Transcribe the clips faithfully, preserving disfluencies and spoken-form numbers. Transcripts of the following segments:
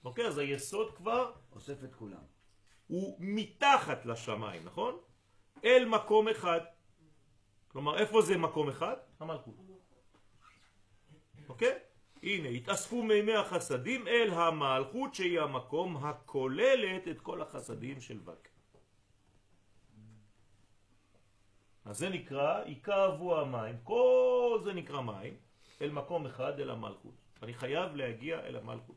אוקיי, אז היסוד כבר אוסף את כולם. הוא מתחת לשמיים, נכון? אל מקום אחד. כלומר, איפה זה מקום אחד? המלכות. אוקיי? הנה, התאספו מימי החסדים אל המלכות שהיא המקום הכוללת את כל החסדים של וק. אז זה נקרא, יקבו המים, כל זה נקרא מים, אל מקום אחד, אל המלכות. אני חייב להגיע אל המלכות.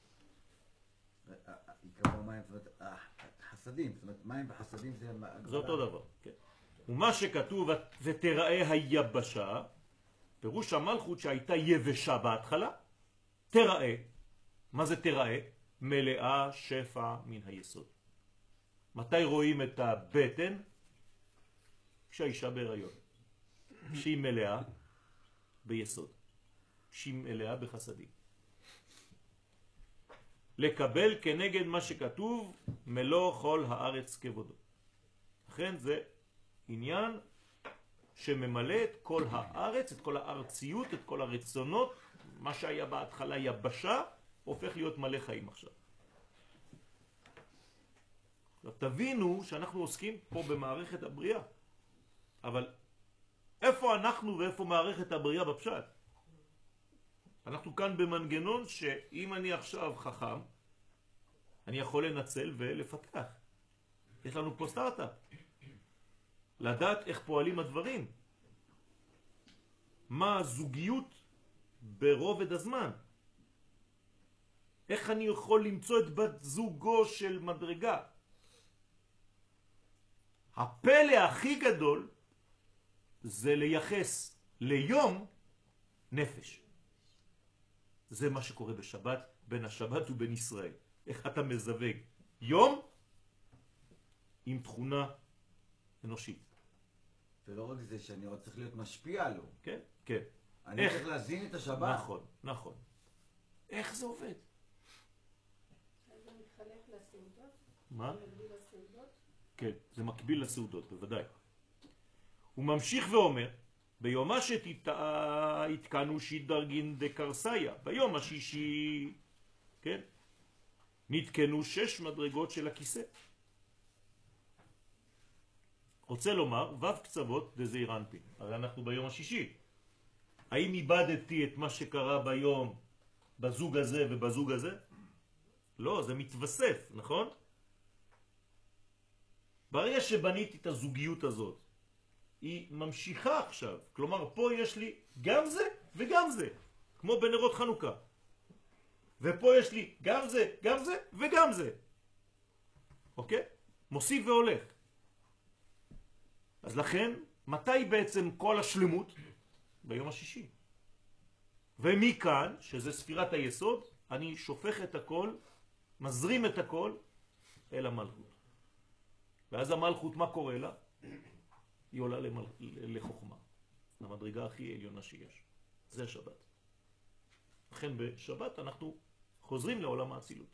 יקבו המים, זאת אומרת, חסדים, זאת אומרת, מים וחסדים זה... זה אותו דבר, כן. ומה שכתוב, ותראה היבשה, פירוש המלכות שהייתה יבשה בהתחלה, תראה. מה זה תראה? מלאה שפע מן היסוד. מתי רואים את הבטן? כשהאישה בהיריון. שהיא מלאה ביסוד. שהיא מלאה בחסדים. לקבל כנגד מה שכתוב, מלוא כל הארץ כבודו. לכן זה עניין שממלא את כל הארץ, את כל הארציות, את כל הרצונות. מה שהיה בהתחלה יבשה, הופך להיות מלא חיים עכשיו. תבינו שאנחנו עוסקים פה במערכת הבריאה. אבל איפה אנחנו ואיפה מערכת הבריאה בפשט? אנחנו כאן במנגנון שאם אני עכשיו חכם, אני יכול לנצל ולפתח. יש לנו פה סטארט-אפ. לדעת איך פועלים הדברים. מה הזוגיות ברובד הזמן. איך אני יכול למצוא את בת זוגו של מדרגה. הפלא הכי גדול זה לייחס ליום נפש. זה מה שקורה בשבת, בין השבת ובין ישראל. איך אתה מזווג יום עם תכונה אנושית. ולא רק זה שאני עוד צריך להיות משפיע לו. כן, כן. אני איך? צריך להזין את השבת. נכון, נכון. איך זה עובד? זה מתחלק לסעודות? מה? זה מקביל לסעודות? כן, זה מקביל לסעודות, בוודאי. הוא ממשיך ואומר, ביומה שהתקנו שידרגין דקרסיה, ביום השישי, כן? נתקנו שש מדרגות של הכיסא. רוצה לומר, וו קצוות דזעיר אנפין. הרי אנחנו ביום השישי. האם איבדתי את מה שקרה ביום בזוג הזה ובזוג הזה? לא, זה מתווסף, נכון? ברגע שבניתי את הזוגיות הזאת, היא ממשיכה עכשיו. כלומר, פה יש לי גם זה וגם זה, כמו בנרות חנוכה. ופה יש לי גם זה, גם זה וגם זה. אוקיי? מוסיף והולך. אז לכן, מתי בעצם כל השלמות? ביום השישי. ומכאן, שזה ספירת היסוד, אני שופך את הכל, מזרים את הכל אל המלכות. ואז המלכות, מה קורה לה? היא עולה למל... לחוכמה. למדרגה הכי עליונה שיש. זה השבת. לכן בשבת אנחנו חוזרים לעולם האצילות.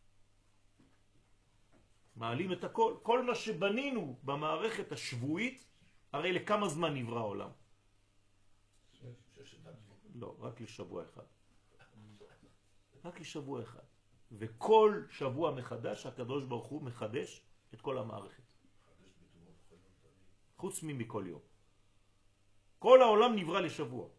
מעלים את הכל. כל מה שבנינו במערכת השבועית, הרי לכמה זמן נברא העולם? לא, רק לשבוע אחד. רק לשבוע אחד. וכל שבוע מחדש, הקדוש ברוך הוא מחדש את כל המערכת. חוץ ממכל יום. כל העולם נברא לשבוע.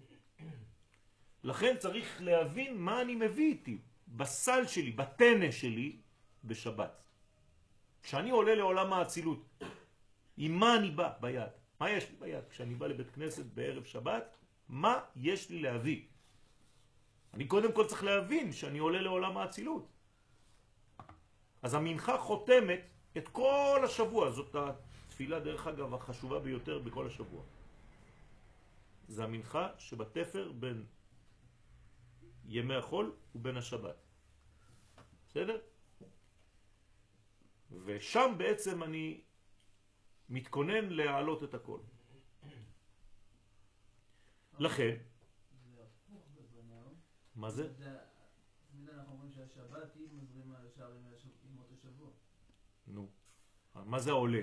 לכן צריך להבין מה אני מביא איתי בסל שלי, בטנא שלי, בשבת. כשאני עולה לעולם האצילות, עם מה אני בא ביד? מה יש לי ביד? כשאני בא לבית כנסת בערב שבת, מה יש לי להביא? אני קודם כל צריך להבין שאני עולה לעולם האצילות. אז המנחה חותמת את כל השבוע. זאת התפילה דרך אגב החשובה ביותר בכל השבוע. זה המנחה שבתפר בין ימי החול ובין השבת. בסדר? ושם בעצם אני מתכונן להעלות את הכל. לכן, מה זה? תמיד אנחנו אומרים שהשבת היא מזרימה לשער ימות השבוע. נו, מה זה העולה?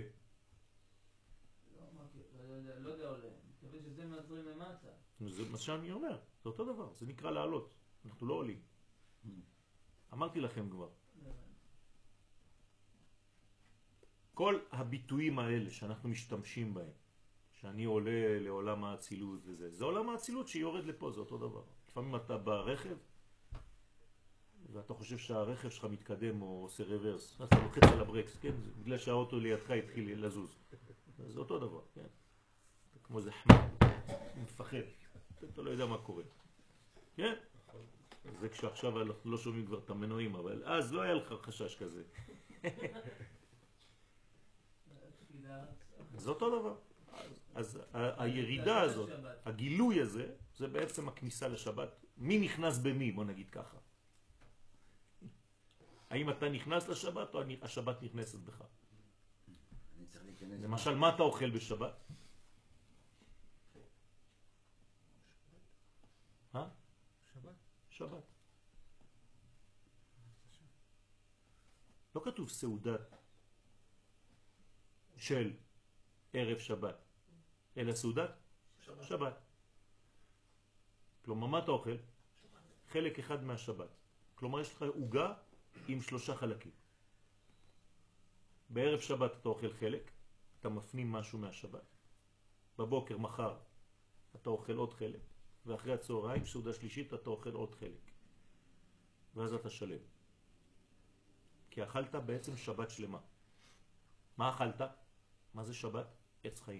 לא יודע עולה, אני מקווה שזה מזרים למטה. זה מה שאני אומר, זה אותו דבר, זה נקרא לעלות, אנחנו לא עולים. אמרתי לכם כבר. כל הביטויים האלה שאנחנו משתמשים בהם, שאני עולה לעולם האצילות וזה, זה עולם האצילות שיורד לפה, זה אותו דבר. לפעמים אתה ברכב, ואתה חושב שהרכב שלך מתקדם או עושה רוורס, אז אתה לוחץ על הברקס, כן? זה בגלל שהאוטו לידך התחיל לזוז. זה אותו דבר, כן? כמו זה חמד, הוא מפחד, אתה לא יודע מה קורה. כן? זה כשעכשיו אנחנו לא שומעים כבר את המנועים, אבל אז לא היה לך חשש כזה. זה אותו דבר. אז הירידה הזאת, הגילוי הזה, זה בעצם הכניסה לשבת. מי נכנס במי, בוא נגיד ככה. האם אתה נכנס לשבת או השבת נכנסת בך? למשל, מה אתה אוכל בשבת? אה? שבת. שבת. לא כתוב סעודת של ערב שבת, אלא סעודת שבת. שבת. כלומר, מה אתה אוכל? שבת. חלק אחד מהשבת. כלומר, יש לך עוגה עם שלושה חלקים. בערב שבת אתה אוכל חלק, אתה מפנים משהו מהשבת. בבוקר, מחר, אתה אוכל עוד חלק, ואחרי הצהריים, סעודה שלישית, אתה אוכל עוד חלק. ואז אתה שלם. כי אכלת בעצם שבת שלמה. מה אכלת? מה זה שבת? עץ חיים.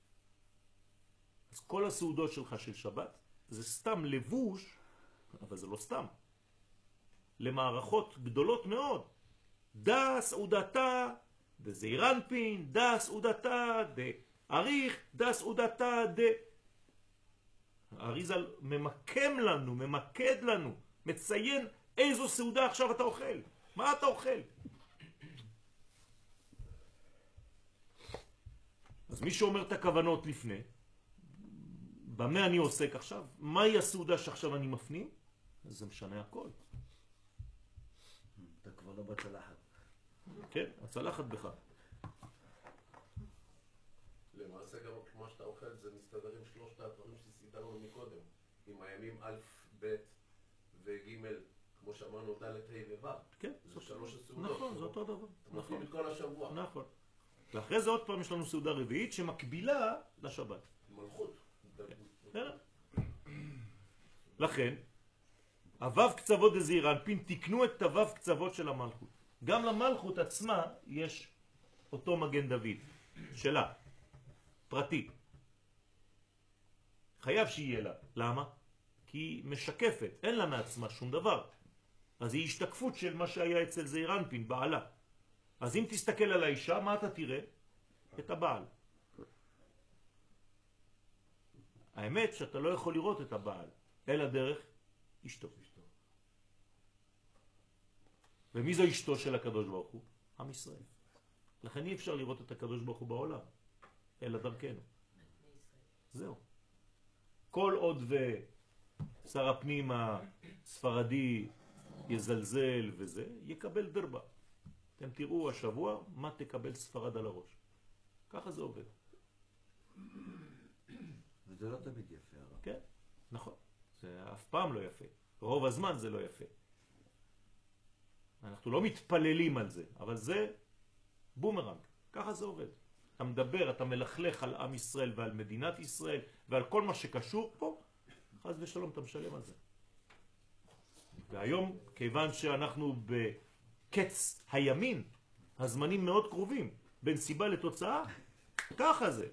אז כל הסעודות שלך של שבת זה סתם לבוש, אבל זה לא סתם. למערכות גדולות מאוד. דה סעודתה דזעיר אנפין, דה סעודתה דאריך, דה סעודתה ד... האריז"ל ממקם לנו, ממקד לנו, מציין איזו סעודה עכשיו אתה אוכל. מה אתה אוכל? אז מי שאומר את הכוונות לפני, במה אני עוסק עכשיו? מהי הסעודה שעכשיו אני מפנים? אז זה משנה הכל. אתה כבר לא בצלחת. כן, הצלחת בך. למעשה גם כמו שאתה אוכל זה מסתדר עם שלושת הדברים שסידרנו מקודם, עם הימים א', ב' וג', כמו שאמרנו ד', ה' וו'. כן, זה שלוש הסעודות. נכון, זה אותו דבר. אתה מפנים את כל השבוע. נכון. ואחרי זה עוד פעם יש לנו סעודה רביעית שמקבילה לשבת. מלכות. לכן, הוו קצוות דזעיר אנפין תקנו את הוו קצוות של המלכות. גם למלכות עצמה יש אותו מגן דוד שלה, פרטי. חייב שיהיה לה. למה? כי היא משקפת, אין לה מעצמה שום דבר. אז היא השתקפות של מה שהיה אצל זעיר אנפין, בעלה. אז אם תסתכל על האישה, מה אתה תראה? את הבעל. האמת שאתה לא יכול לראות את הבעל, אלא דרך אשתו. ומי זו אשתו של הקדוש ברוך הוא? עם ישראל. לכן אי אפשר לראות את הקדוש ברוך הוא בעולם, אלא דרכנו. זהו. כל עוד ושר הפנים הספרדי יזלזל וזה, יקבל דרבה. אתם תראו השבוע מה תקבל ספרד על הראש. ככה זה עובד. וזה לא תמיד יפה. הרב. כן, נכון. זה אף פעם לא יפה. רוב הזמן זה לא יפה. אנחנו לא מתפללים על זה, אבל זה בומרנג. ככה זה עובד. אתה מדבר, אתה מלכלך על עם ישראל ועל מדינת ישראל ועל כל מה שקשור פה, חס ושלום אתה משלם על זה. והיום, כיוון שאנחנו בקץ הימין, הזמנים מאוד קרובים, בין סיבה לתוצאה, ככה זה.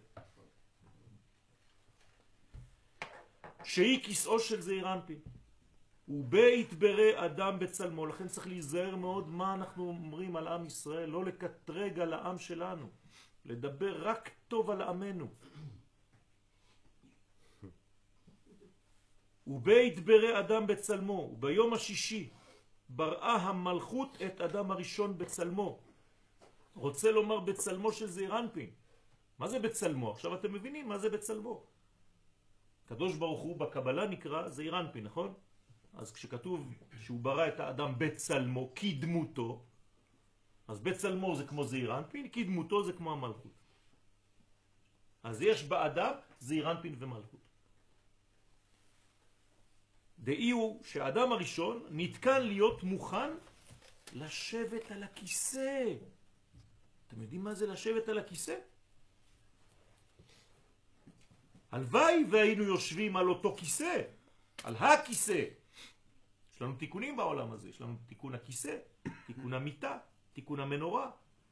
שהיא כיסאו של זעיר אנפין. ובית ברא אדם בצלמו. לכן צריך להיזהר מאוד מה אנחנו אומרים על עם ישראל, לא לקטרג על העם שלנו, לדבר רק טוב על עמנו. ובית ברא אדם בצלמו, וביום השישי בראה המלכות את אדם הראשון בצלמו. רוצה לומר בצלמו של זעיר אנפין. מה זה בצלמו? עכשיו אתם מבינים מה זה בצלמו. הקדוש ברוך הוא בקבלה נקרא זעיר אנפין, נכון? אז כשכתוב שהוא ברא את האדם בצלמו, כדמותו, אז בצלמו זה כמו זעיר אנפין, כדמותו זה כמו המלכות. אז יש באדם זעיר אנפין ומלכות. דאי הוא שהאדם הראשון נתקן להיות מוכן לשבת על הכיסא. אתם יודעים מה זה לשבת על הכיסא? הלוואי והיינו יושבים על אותו כיסא, על הכיסא. יש לנו תיקונים בעולם הזה, יש לנו תיקון הכיסא, תיקון המיטה, תיקון המנורה.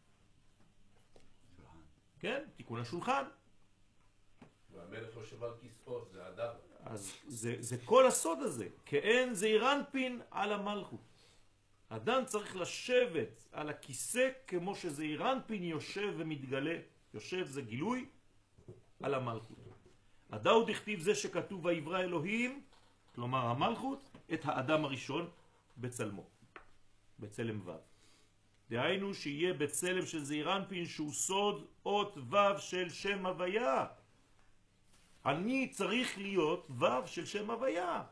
כן? תיקון השולחן. והמלך יושב על כיסאות, זה אדם. אז זה, זה כל הסוד הזה, כאין זעיר אנפין על המלכות. אדם צריך לשבת על הכיסא כמו שזעיר אנפין יושב ומתגלה. יושב זה גילוי על המלכות. הדאו דכתיב זה שכתוב ויברא אלוהים, כלומר המלכות, את האדם הראשון בצלמו, בצלם ו'. דהיינו שיהיה בצלם של זעיר אנפין שהוא סוד אות ו' של שם הוויה. אני צריך להיות ו' של שם הוויה.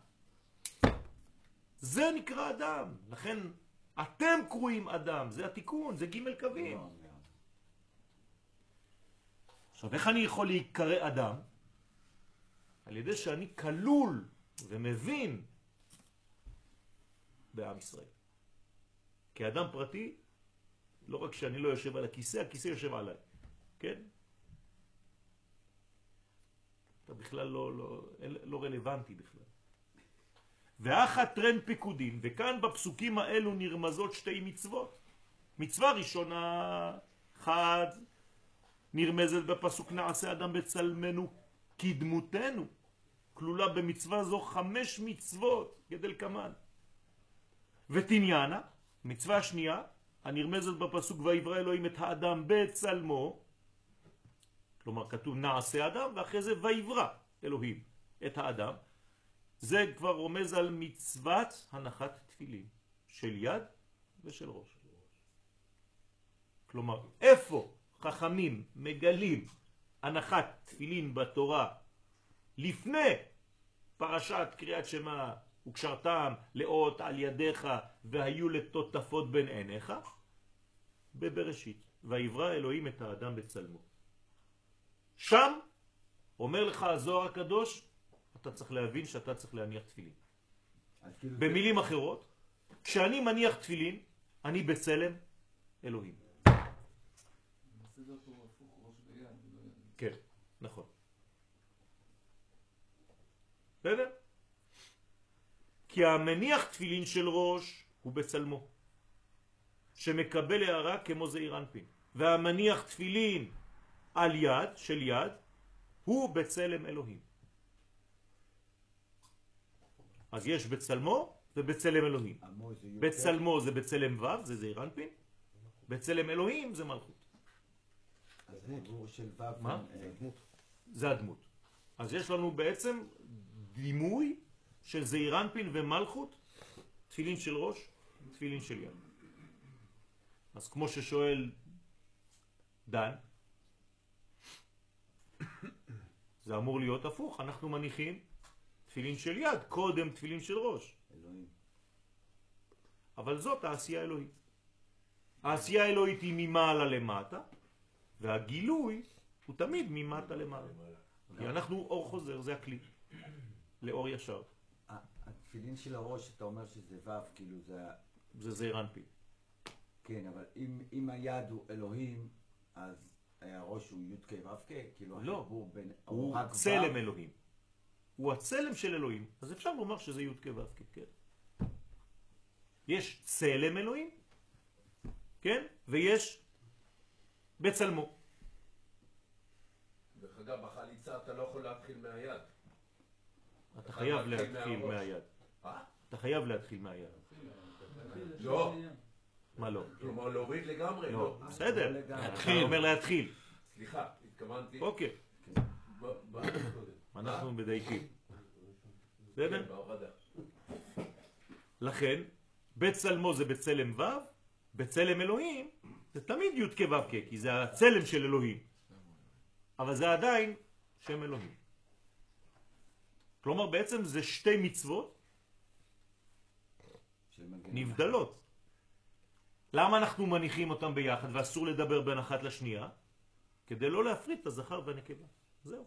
זה נקרא אדם. לכן אתם קרואים אדם, זה התיקון, זה ג' קווים. עכשיו איך אני יכול להיקרא אדם? על ידי שאני כלול ומבין בעם ישראל. כאדם פרטי, לא רק שאני לא יושב על הכיסא, הכיסא יושב עליי. כן? אתה בכלל לא, לא, לא רלוונטי בכלל. ואחת טרן פיקודין, וכאן בפסוקים האלו נרמזות שתי מצוות. מצווה ראשונה, חד, נרמזת בפסוק נעשה אדם בצלמנו כדמותנו. כלולה במצווה זו חמש מצוות כדלקמן. ותניאנה, מצווה שנייה, הנרמזת בפסוק ויברא אלוהים את האדם בצלמו, כלומר כתוב נעשה אדם ואחרי זה ויברא אלוהים את האדם. זה כבר רומז על מצוות הנחת תפילין של יד ושל ראש. כלומר איפה חכמים מגלים הנחת תפילין בתורה לפני פרשת קריאת שמע וקשרתם לאות על ידיך והיו לטוטפות בין עיניך? בבראשית ויברא אלוהים את האדם בצלמו. שם אומר לך הזוהר הקדוש, אתה צריך להבין שאתה צריך להניח תפילין. במילים אחרות, כשאני מניח תפילין, אני בצלם אלוהים. כן, נכון. בסדר? כי המניח תפילין של ראש הוא בצלמו, שמקבל הערה כמו זעיר אנפין. והמניח תפילין על יד, של יד, הוא בצלם אלוהים. אז יש בצלמו ובצלם אלוהים. בצלמו זה בצלם ו', זה זעיר אנפין. בצלם אלוהים זה מלכות. אז דיבור של ו' מה? זה הדמות. אז יש לנו בעצם דימוי של זעיר אנפין ומלכות, תפילין של ראש, תפילין של יד. אז כמו ששואל דן, זה אמור להיות הפוך, אנחנו מניחים תפילין של יד, קודם תפילין של ראש. אלוהים. אבל זאת העשייה האלוהית. העשייה האלוהית היא ממעלה למטה, והגילוי הוא תמיד ממטה למעלה. כי אנחנו אור חוזר, זה הכלי, לאור ישר. התפילין של הראש, אתה אומר שזה ו', כאילו זה... זה זעיר אנפין. כן, אבל אם, אם היד הוא אלוהים, אז הראש הוא י' כ' ו' כ', כאילו לא, החיבור בין... הוא רק צלם ו'. אלוהים. הוא הצלם של אלוהים, אז אפשר לומר שזה י' כ' ו' כ', כן. יש צלם אלוהים, כן? ויש בצלמו. דרך אגב, בחליצה אתה לא יכול להתחיל מהיד. אתה חייב להתחיל להתחיל מהראש. מהיד. אה? אתה חייב להתחיל מהיד. לא. מה לא? כלומר להוריד לגמרי, לא, לא. בסדר. להתחיל. אני אומר להתחיל. סליחה, התכוונתי... אוקיי, ב- ב- קודם. אנחנו מדייקים. כן, בסדר? בהורדה. לכן, בצלמו זה בצלם ו', בצלם אלוהים זה תמיד י' כ' ו' כ', כי זה הצלם של אלוהים. אבל זה עדיין שם אלוהים. כלומר בעצם זה שתי מצוות נבדלות. למה אנחנו מניחים אותם ביחד ואסור לדבר בין אחת לשנייה? כדי לא להפריד את הזכר והנקבה. זהו.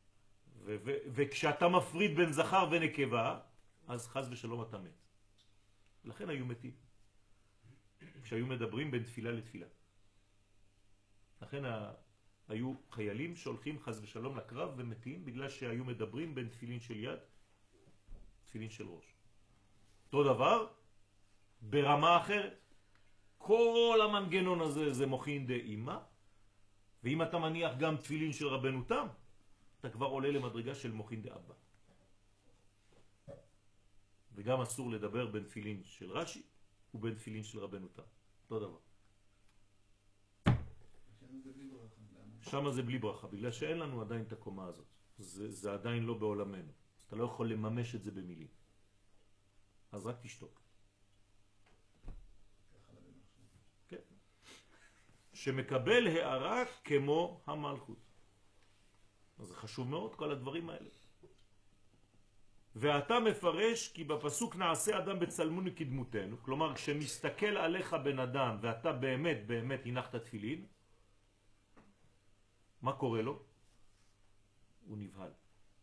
ו- ו- וכשאתה מפריד בין זכר ונקבה, אז חז ושלום אתה מת. לכן היו מתים. כשהיו מדברים בין תפילה לתפילה. לכן ה... היו חיילים שהולכים חס ושלום לקרב ומתים בגלל שהיו מדברים בין תפילין של יד, תפילין של ראש. אותו דבר ברמה אחרת. כל המנגנון הזה זה מוחין דאמא, ואם אתה מניח גם תפילין של רבנו תם, אתה כבר עולה למדרגה של מוחין דאבא. וגם אסור לדבר בין תפילין של רש"י ובין תפילין של רבנו תם. אותו דבר. שם זה בלי ברכה, בגלל שאין לנו עדיין את הקומה הזאת. זה, זה עדיין לא בעולמנו. אז אתה לא יכול לממש את זה במילים. אז רק תשתוק. כן. שמקבל הערה כמו המלכות. אז זה חשוב מאוד, כל הדברים האלה. ואתה מפרש כי בפסוק נעשה אדם בצלמונו כדמותנו, כלומר כשמסתכל עליך בן אדם ואתה באמת באמת הנחת תפילין, מה קורה לו? הוא נבהל.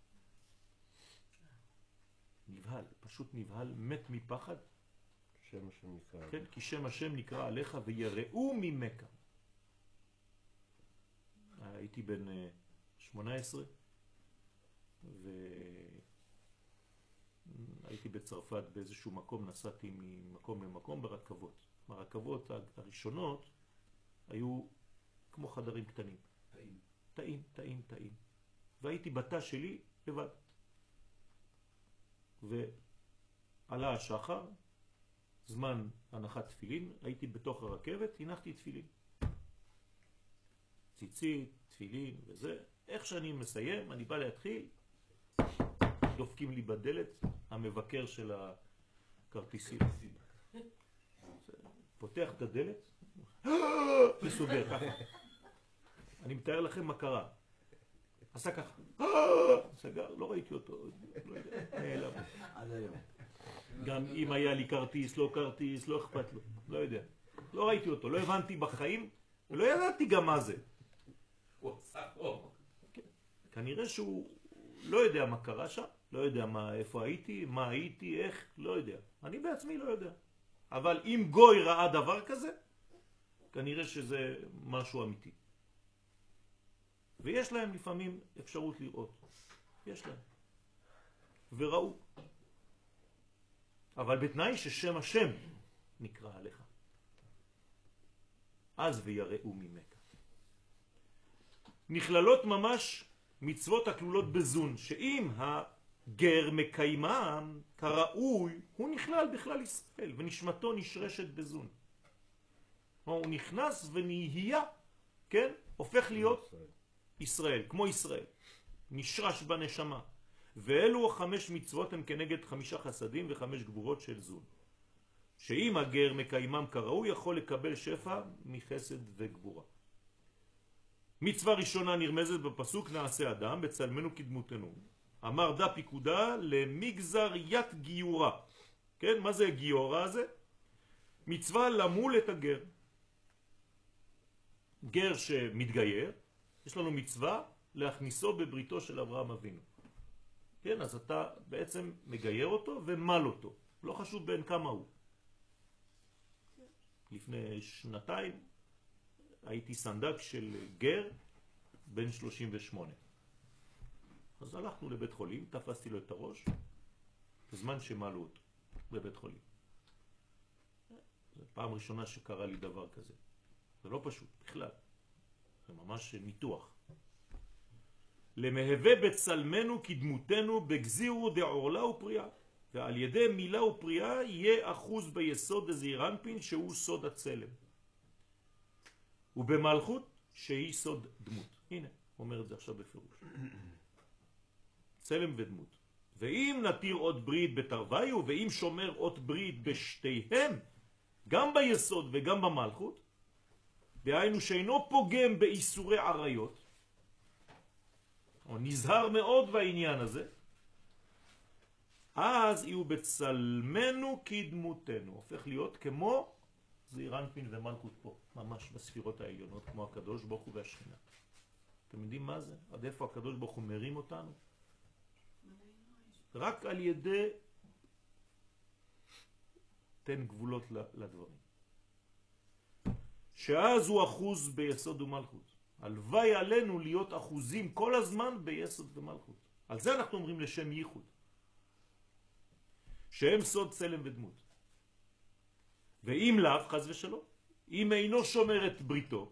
נבהל, פשוט נבהל, מת מפחד. שם השם נקרא. כן, כי שם השם נקרא עליך ויראו ממך. הייתי בן שמונה עשרה והייתי בצרפת באיזשהו מקום, נסעתי ממקום למקום ברכבות. הרכבות הראשונות היו כמו חדרים קטנים. טעים. טעים, טעים, טעים. והייתי בתא שלי לבד. ועלה השחר, זמן הנחת תפילין, הייתי בתוך הרכבת, הנחתי תפילין. ציצית, תפילין וזה. איך שאני מסיים, אני בא להתחיל, דופקים לי בדלת, המבקר של הכרטיסים. פותח את הדלת, וסוגר ככה. אני מתאר לכם מה קרה. עשה ככה. סגר, לא ראיתי אותו. לא יודע, נעלם. עד היום. גם אם היה לי כרטיס, לא כרטיס, לא אכפת לו. לא יודע. לא ראיתי אותו, לא הבנתי בחיים, ולא ידעתי גם מה זה. הוא עשה אור. כנראה שהוא לא יודע מה קרה שם, לא יודע מה, איפה הייתי, מה הייתי, איך, לא יודע. אני בעצמי לא יודע. אבל אם גוי ראה דבר כזה, כנראה שזה משהו אמיתי. ויש להם לפעמים אפשרות לראות. יש להם. וראו. אבל בתנאי ששם השם נקרא עליך. אז ויראו ממך. נכללות ממש מצוות הכלולות בזון, שאם הגר מקיימם כראוי, הוא נכלל בכלל ישראל, ונשמתו נשרשת בזון. הוא נכנס ונהיה, כן? הופך להיות ישראל, כמו ישראל. נשרש בנשמה. ואלו חמש מצוות הם כנגד חמישה חסדים וחמש גבורות של זון. שאם הגר מקיימם כראוי, יכול לקבל שפע מחסד וגבורה. מצווה ראשונה נרמזת בפסוק נעשה אדם בצלמנו כדמותנו. אמר דה פיקודה למגזר ית גיורה. כן, מה זה גיורה הזה? מצווה למול את הגר. גר שמתגייר, יש לנו מצווה להכניסו בבריתו של אברהם אבינו. כן, אז אתה בעצם מגייר אותו ומל אותו. לא חשוב בין כמה הוא. לפני שנתיים הייתי סנדק של גר בן שלושים ושמונה. אז הלכנו לבית חולים, תפסתי לו את הראש, בזמן שמלו אותו בבית חולים. זו פעם ראשונה שקרה לי דבר כזה. זה לא פשוט, בכלל. זה ממש ניתוח. למהווה בצלמנו כדמותנו בגזירו דעורלה ופריאה. ועל ידי מילה ופריאה יהיה אחוז ביסוד דזעירנפין שהוא סוד הצלם. ובמלכות שהיא סוד דמות. הנה, אומר את זה עכשיו בפירוש. צלם ודמות. ואם נתיר עוד ברית בתרוויו, ואם שומר עוד ברית בשתיהם, גם ביסוד וגם במלכות, דהיינו שאינו פוגם באיסורי עריות, או נזהר מאוד בעניין הזה, אז יהיו בצלמנו כדמותנו. הופך להיות כמו זעירנפין ומלכות פה, ממש בספירות העליונות, כמו הקדוש ברוך הוא והשכינה. אתם יודעים מה זה? עד איפה הקדוש ברוך הוא מרים אותנו? רק על ידי תן גבולות לדברים. שאז הוא אחוז ביסוד ומלכות. הלוואי עלינו להיות אחוזים כל הזמן ביסוד ומלכות. על זה אנחנו אומרים לשם ייחוד. שהם סוד צלם ודמות. ואם לאו, חס ושלום, אם אינו שומר את בריתו,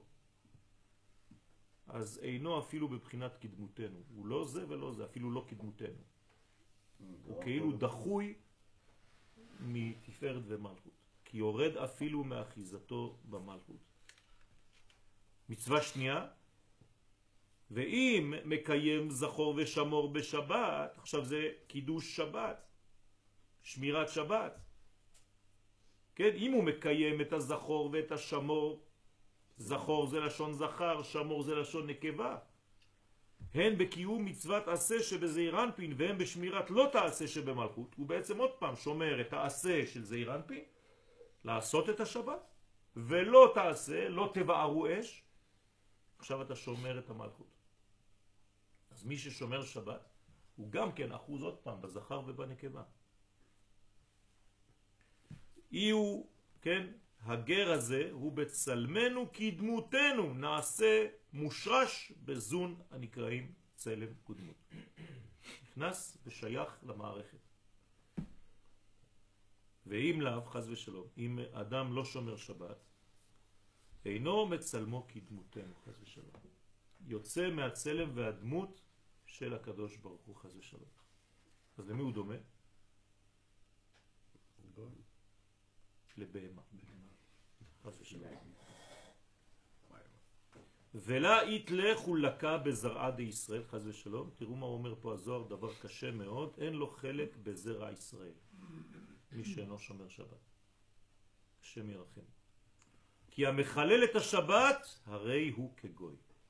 אז אינו אפילו בבחינת קדמותנו. הוא לא זה ולא זה, אפילו לא קדמותנו. הוא כאילו דחוי מתפארת ומלכות, כי יורד אפילו מאחיזתו במלכות. מצווה שנייה, ואם מקיים זכור ושמור בשבת, עכשיו זה קידוש שבת, שמירת שבת. כן, אם הוא מקיים את הזכור ואת השמור, זכור זה לשון זכר, שמור זה לשון נקבה, הן בקיום מצוות עשה שבזעיר אנפין והן בשמירת לא תעשה שבמלכות, הוא בעצם עוד פעם שומר את העשה של זעיר אנפין, לעשות את השבת, ולא תעשה, לא תבערו אש, עכשיו אתה שומר את המלכות. אז מי ששומר שבת, הוא גם כן אחוז עוד פעם בזכר ובנקבה. אי הוא, כן, הגר הזה הוא בצלמנו כדמותנו, נעשה מושרש בזון הנקראים צלם ודמות. נכנס ושייך למערכת. ואם לאו, חס ושלום, אם אדם לא שומר שבת, אינו מצלמו כדמותנו, חס ושלום. יוצא מהצלם והדמות של הקדוש ברוך הוא, חס ושלום. אז למי הוא דומה? לבהמה. חס ושלום. ולה יתלך ולקה בזרעה די ישראל, חס ושלום. תראו מה אומר פה הזוהר, דבר קשה מאוד, אין לו חלק בזרע ישראל. מי שאינו שומר שבת. השם ירחם. כי המחלל את השבת, הרי הוא כגוי.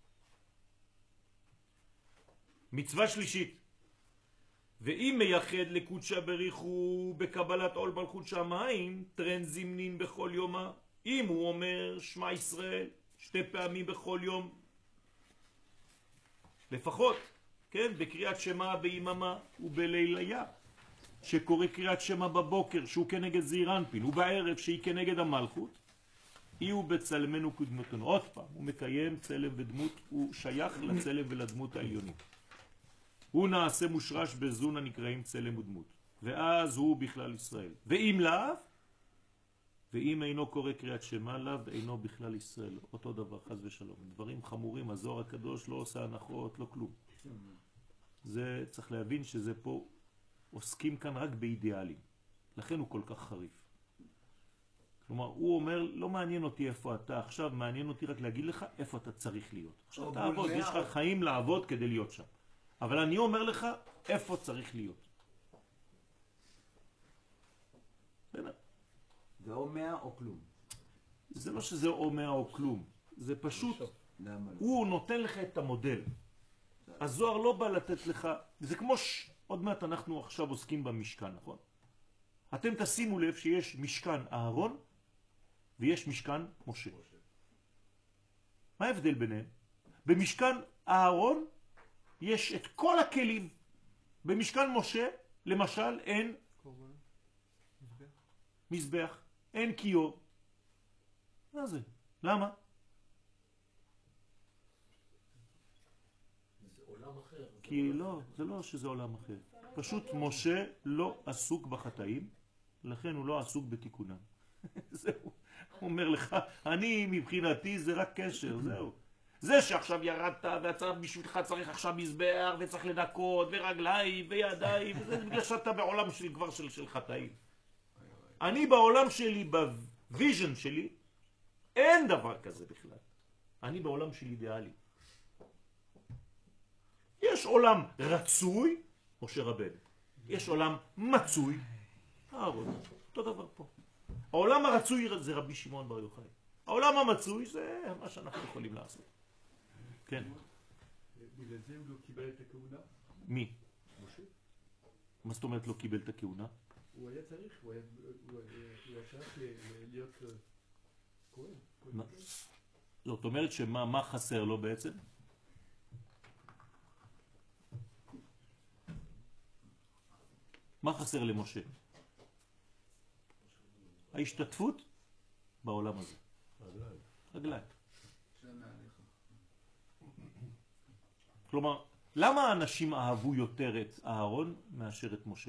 מצווה שלישית. ואם מייחד לקודשה בריחו בקבלת עול מלכות שמיים, טרן זמנין בכל יומה. אם הוא אומר שמע ישראל שתי פעמים בכל יום, לפחות, כן, בקריאת שמה ביממה ובליליה, שקורא קריאת שמה בבוקר שהוא כנגד זעיר אנפין, ובערב שהיא כנגד המלכות, יהיו בצלמנו קדמותנו. עוד פעם, הוא מקיים צלם ודמות, הוא שייך לצלם ולדמות העליונית. הוא נעשה מושרש בזון הנקראים צלם ודמות, ואז הוא בכלל ישראל. ואם לאו, ואם אינו קורא קריאת שמה, לאו אינו בכלל ישראל. אותו דבר, חס ושלום. דברים חמורים, הזוהר הקדוש לא עושה הנחות, לא כלום. זה צריך להבין שזה פה, עוסקים כאן רק באידיאלים. לכן הוא כל כך חריף. כלומר, הוא אומר, לא מעניין אותי איפה אתה עכשיו, מעניין אותי רק להגיד לך איפה אתה צריך להיות. עכשיו תעבוד, יש לך חיים לעבוד כדי להיות שם. אבל אני אומר לך איפה צריך להיות. זה או מאה או כלום. זה לא שזה או מאה או כלום. זה פשוט, הוא נותן לך את המודל. הזוהר לא בא לתת לך, זה כמו ש... עוד מעט אנחנו עכשיו עוסקים במשכן, נכון? אתם תשימו לב שיש משכן אהרון ויש משכן משה. מה ההבדל ביניהם? במשכן אהרון יש את כל הכלים. במשכן משה, למשל, אין מזבח, אין כיור. מה זה? למה? זה עולם אחר. כי לא, זה לא שזה עולם אחר. פשוט משה לא עסוק בחטאים, לכן הוא לא עסוק בתיקונם. זהו. הוא אומר לך, אני מבחינתי זה רק קשר, זהו. זה שעכשיו ירדת ואתה בשבילך צריך עכשיו מזבח וצריך לנקות ורגליים וידיים, זה בגלל שאתה בעולם שלי כבר של, של חטאים. אני בעולם שלי, בוויז'ן שלי, אין דבר כזה בכלל. אני בעולם של אידיאלי. יש עולם רצוי, משה רבנו. יש עולם מצוי, אהרון. אותו דבר פה. העולם הרצוי זה רבי שמעון בר יוחאי. העולם המצוי זה מה שאנחנו יכולים לעשות. כן. בגלל זה הוא לא קיבל את הכהונה? מי? משה. מה זאת אומרת לא קיבל את הכהונה? הוא היה צריך, הוא היה צריך להיות כהן. זאת אומרת שמה חסר לו בעצם? מה חסר למשה? ההשתתפות בעולם הזה. רגליים. רגליים. שם מעליך. כלומר, למה האנשים אהבו יותר את אהרון מאשר את משה?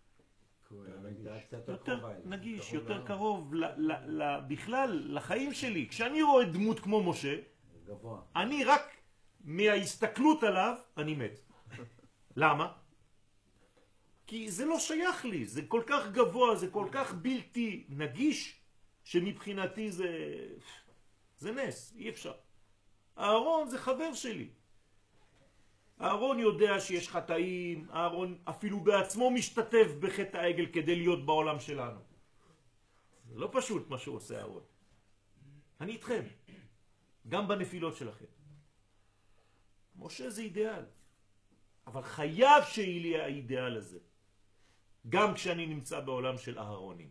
יותר נגיש, יותר קרוב ל- ל- ל- בכלל לחיים שלי. כשאני רואה דמות כמו משה, גבוה. אני רק מההסתכלות עליו, אני מת. למה? כי זה לא שייך לי, זה כל כך גבוה, זה כל כך בלתי נגיש, שמבחינתי זה... זה נס, אי אפשר. אהרון זה חבר שלי. אהרון יודע שיש חטאים, אהרון אפילו בעצמו משתתף בחטא העגל כדי להיות בעולם שלנו. זה לא פשוט מה שהוא עושה אהרון. אני איתכם, גם בנפילות שלכם. משה זה אידיאל, אבל חייב שיהיה לי האידיאל הזה, גם כשאני נמצא בעולם של אהרונים.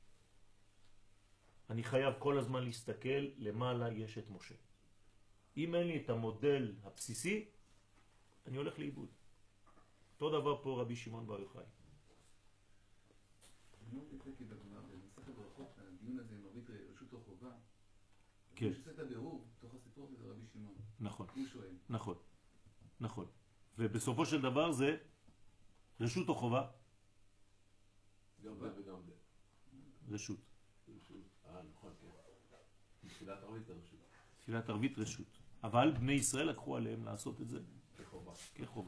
אני חייב כל הזמן להסתכל למעלה יש את משה. אם אין לי את המודל הבסיסי, אני הולך לאיבוד. אותו דבר פה רבי שמעון בר יוחאי. אני לא מתקלק בגמרא, במסכת ברכות, הדיון הזה עם מרבית רשות החובה. כן. מי שעושה את הבירור, תוך הסיפור הזה זה רבי שמעון. נכון. הוא שואל. נכון. נכון. ובסופו של דבר זה רשות או חובה? גם זה וגם זה. רשות. אה, נכון, כן. תפילת ערבית רשות. תפילת ערבית רשות. אבל בני ישראל לקחו עליהם לעשות את זה כחובה. כחובה.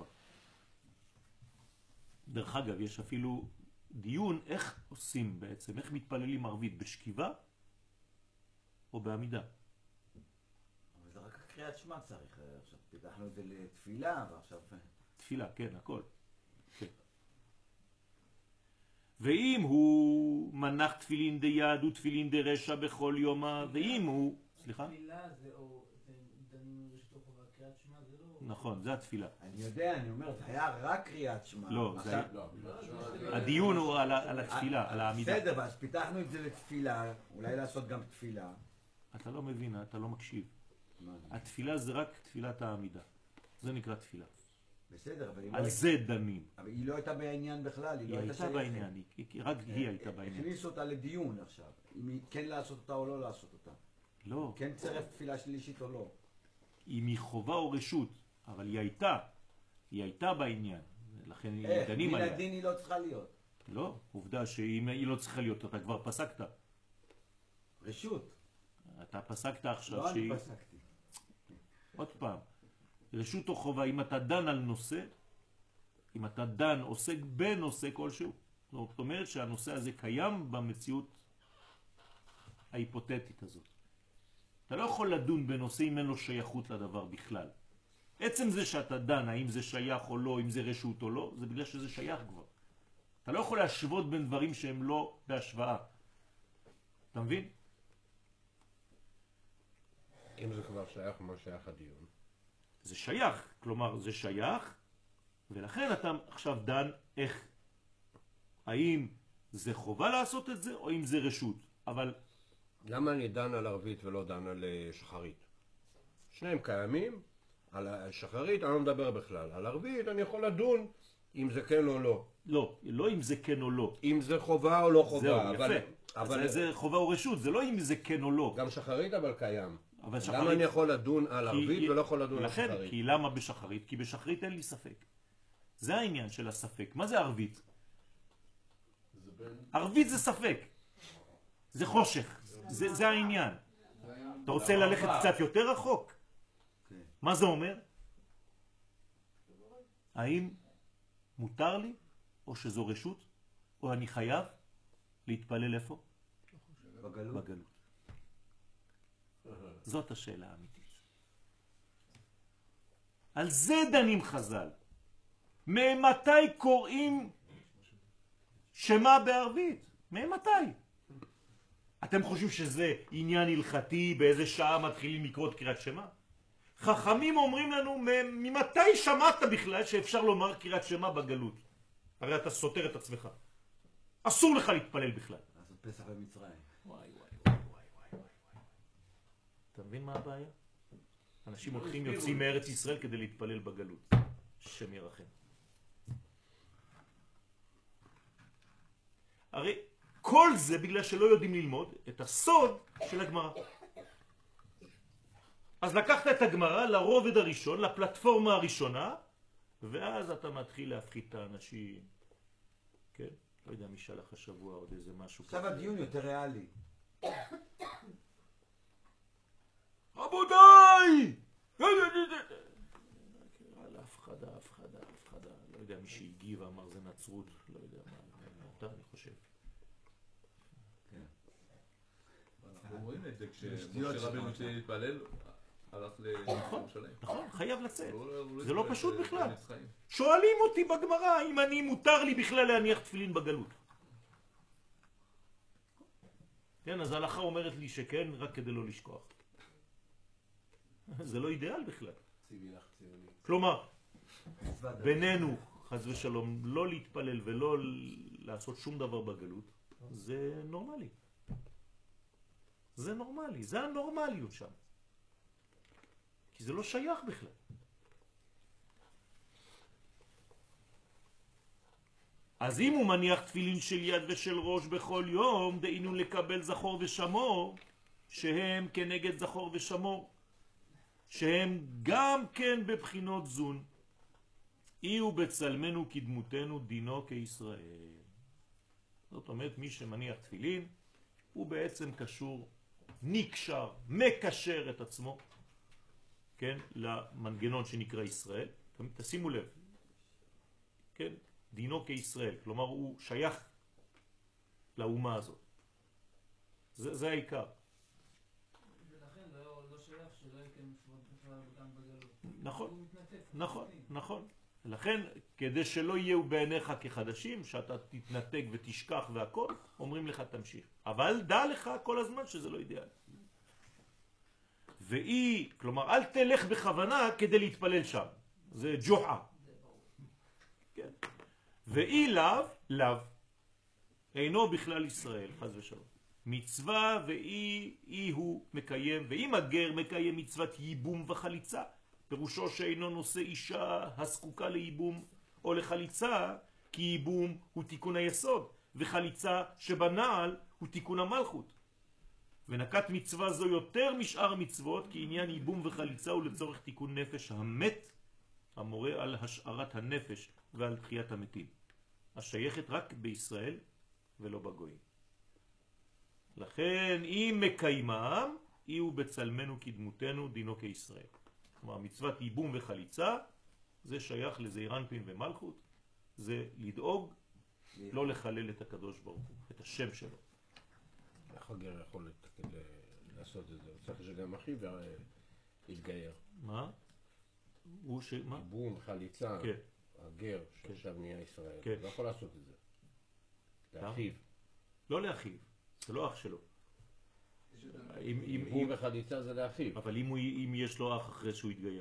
דרך אגב, יש אפילו דיון איך עושים בעצם, איך מתפללים ערבית, בשכיבה או בעמידה. אבל זה רק קריאת שמע צריך, עכשיו פיתחנו את זה לתפילה ועכשיו... תפילה, כן, הכל. כן. ואם הוא מנח תפילין די יד ותפילין די רשע בכל יומה, ואם הוא... סליחה? תפילה זה או... דנים רשתו חובה, קריאת שמע זה לא... נכון, זה התפילה. אני יודע, אני אומר, זה היה רק קריאת שמע. לא, זה היה... לא, הדיון הוא על ה- על התפילה, על העמידה. בסדר, אז פיתחנו את זה לתפילה, אולי לעשות גם תפילה. אתה לא מבין, אתה לא מקשיב. מה זה? התפילה זה רק תפילת העמידה. זה נקרא תפילה. בסדר, אבל היא לא על הייתה- זה דנים. אבל היא לא הייתה בעניין בכלל, היא לא היא הייתה הייתה בעניין, היא- היא- רק היא הייתה בעניין. הכניסו אותה לדיון עכשיו, אם היא כן לעשות אותה או לא לעשות אותה. לא, כן צרף תפילה שלישית או לא. אם היא חובה או רשות, אבל היא הייתה, היא הייתה בעניין, לכן איך, דנים מן עליה. הדין היא לא צריכה להיות. לא, עובדה שאם היא לא צריכה להיות, אתה כבר פסקת. רשות. אתה פסקת עכשיו לא אני שהיא... פסקתי. עוד פעם, רשות או חובה, אם אתה דן על נושא, אם אתה דן, עוסק בנושא כלשהו, זאת אומרת שהנושא הזה קיים במציאות ההיפותטית הזאת. אתה לא יכול לדון בנושא אם אין לו שייכות לדבר בכלל. עצם זה שאתה דן, האם זה שייך או לא, אם זה רשות או לא, זה בגלל שזה שייך כבר. אתה לא יכול להשוות בין דברים שהם לא בהשוואה. אתה מבין? אם זה כבר שייך, מה שייך הדיון? זה שייך, כלומר זה שייך, ולכן אתה עכשיו דן איך, האם זה חובה לעשות את זה או אם זה רשות, אבל למה אני דן על ערבית ולא דן על אה, שחרית? שניהם קיימים, על השחרית אני לא מדבר בכלל, על ערבית אני יכול לדון אם זה כן או לא, לא, לא אם זה כן או לא. אם זה חובה או לא חובה, זהו, אבל, יפה. אבל זה, זה חובה או רשות, זה לא אם זה כן או לא. גם שחרית אבל קיים. אבל למה אני יכול לדון על כי- ערבית ולא יכול לדון על לכן, שחרית? כי למה בשחרית? כי בשחרית אין לי ספק. זה העניין של הספק. מה זה ערבית? ערבית זה ספק. זה חושך. זה, זה העניין. אתה רוצה ללכת קצת יותר רחוק? מה זה אומר? האם מותר לי, או שזו רשות, או אני חייב להתפלל איפה? בגלות. בגלות. זאת השאלה האמיתית. על זה דנים חז"ל. ממתי קוראים שמה בערבית? ממתי? אתם חושבים שזה עניין הלכתי, באיזה שעה מתחילים לקרוא את קריאת שמה? חכמים אומרים לנו, ממתי שמעת בכלל שאפשר לומר קריאת שמה בגלות? הרי אתה סותר את עצמך. אסור לך להתפלל בכלל. לעשות פסח במצרים. וואי וואי וואי וואי וואי וואי. אתה מבין מה הבעיה? אנשים הולכים יוצאים מארץ ישראל כדי להתפלל בגלות. שם ירחם. הרי כל זה בגלל שלא יודעים ללמוד את הסוד של הגמרא. אז לקחת את הגמרא לרובד הראשון, לפלטפורמה הראשונה, ואז אתה מתחיל להפחית את האנשים. כן? לא יודע מי שלח השבוע עוד איזה משהו. עכשיו הדיון יותר ריאלי. רבותיי! הפחדה, הפחדה, הפחדה. לא יודע מי שהגיב אמר זה נצרות, לא יודע מה, אותה אני חושב. אנחנו רואים את זה כשמשה רבנו שהתפלל הלך לירושלים. נכון, חייב לצאת. לא- זה לא פשוט בכלל. לנץ חיים. שואלים אותי בגמרא אם אני מותר לי בכלל להניח תפילין בגלות. כן, אז ההלכה אומרת לי שכן, רק כדי לא לשכוח. זה לא אידיאל בכלל. ציבי לך ציוני. כלומר, מצוות בינינו, חס ושלום, לא להתפלל ולא לעשות שום דבר בגלות, זה נורמלי. זה נורמלי, זה הנורמליות שם. כי זה לא שייך בכלל. אז אם הוא מניח תפילין של יד ושל ראש בכל יום, דהיינו לקבל זכור ושמור, שהם כנגד זכור ושמור, שהם גם כן בבחינות זון. אי הוא בצלמנו כדמותנו דינו כישראל. זאת אומרת, מי שמניח תפילין, הוא בעצם קשור, נקשר, מקשר את עצמו, כן, למנגנון שנקרא ישראל. תשימו לב, כן, דינו כישראל, כלומר הוא שייך לאומה הזאת. זה, זה העיקר. ולכן לא, לא שייך שלא יקיים מצוות בכלל וגם בגלות. נכון, הוא מתנתק. נכון, נכון. לכן, כדי שלא יהיו בעיניך כחדשים, שאתה תתנתק ותשכח והכל, אומרים לך תמשיך. אבל דע לך כל הזמן שזה לא אידיאל. והיא, כלומר, אל תלך בכוונה כדי להתפלל שם. זה ג'וחה. כן. ואי לאו, לאו. אינו בכלל ישראל, חס ושלום. מצווה ואי אי הוא מקיים, ואם הגר מקיים מצוות ייבום וחליצה, פירושו שאינו נושא אישה הסקוקה לייבום או לחליצה, כי ייבום הוא תיקון היסוד, וחליצה שבנעל הוא תיקון המלכות. ונקט מצווה זו יותר משאר מצוות, כי עניין ייבום וחליצה הוא לצורך תיקון נפש המת, המורה על השארת הנפש ועל תחיית המתים, השייכת רק בישראל ולא בגויים. לכן אם מקיימם, אי הוא בצלמנו כדמותנו דינו כישראל. כלומר, מצוות ייבום וחליצה, זה שייך לזעיר אנפין ומלכות, זה לדאוג לא לחלל את הקדוש ברוך הוא, את השם שלו. איך הגר יכול לעשות את זה? הוא צריך שגם אחיו יתגייר. מה? הוא ש... מה? ייבום, חליצה, כן. הגר שעכשיו נהיה ישראל, כן. לא יכול לעשות את זה. לאחיו. לא לאחיו, זה לא אח שלו. אם, אם, ייבום אם, וחליצה זה לאחיו. אבל אם, הוא, אם יש לו אח אחרי שהוא יתגייר,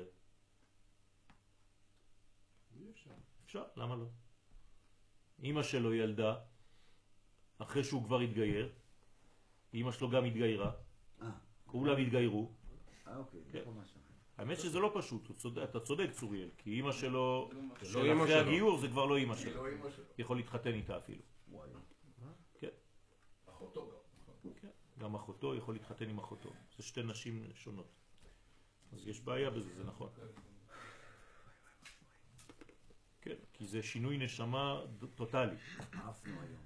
אפשר, למה לא? אמא שלו ילדה, אחרי שהוא כבר התגייר, אמא שלו גם התגיירה, אה, כולם התגיירו. אה, אוקיי, כן. זה פה משהו אחר. האמת שזה לא פשוט, הוא צודק, אתה צודק צוריאל, כי אמא שלו, זה של לא אמא אחרי שלו. הגיור זה כבר לא אמא שלו, לא אמא שלו. יכול להתחתן איתה אפילו. וואי. כן, אחותו גם. כן. גם אחותו יכול להתחתן עם אחותו, זה שתי נשים שונות. אז יש בעיה בזה, זה נכון. כן, כי זה שינוי נשמה טוטלי. עפנו היום.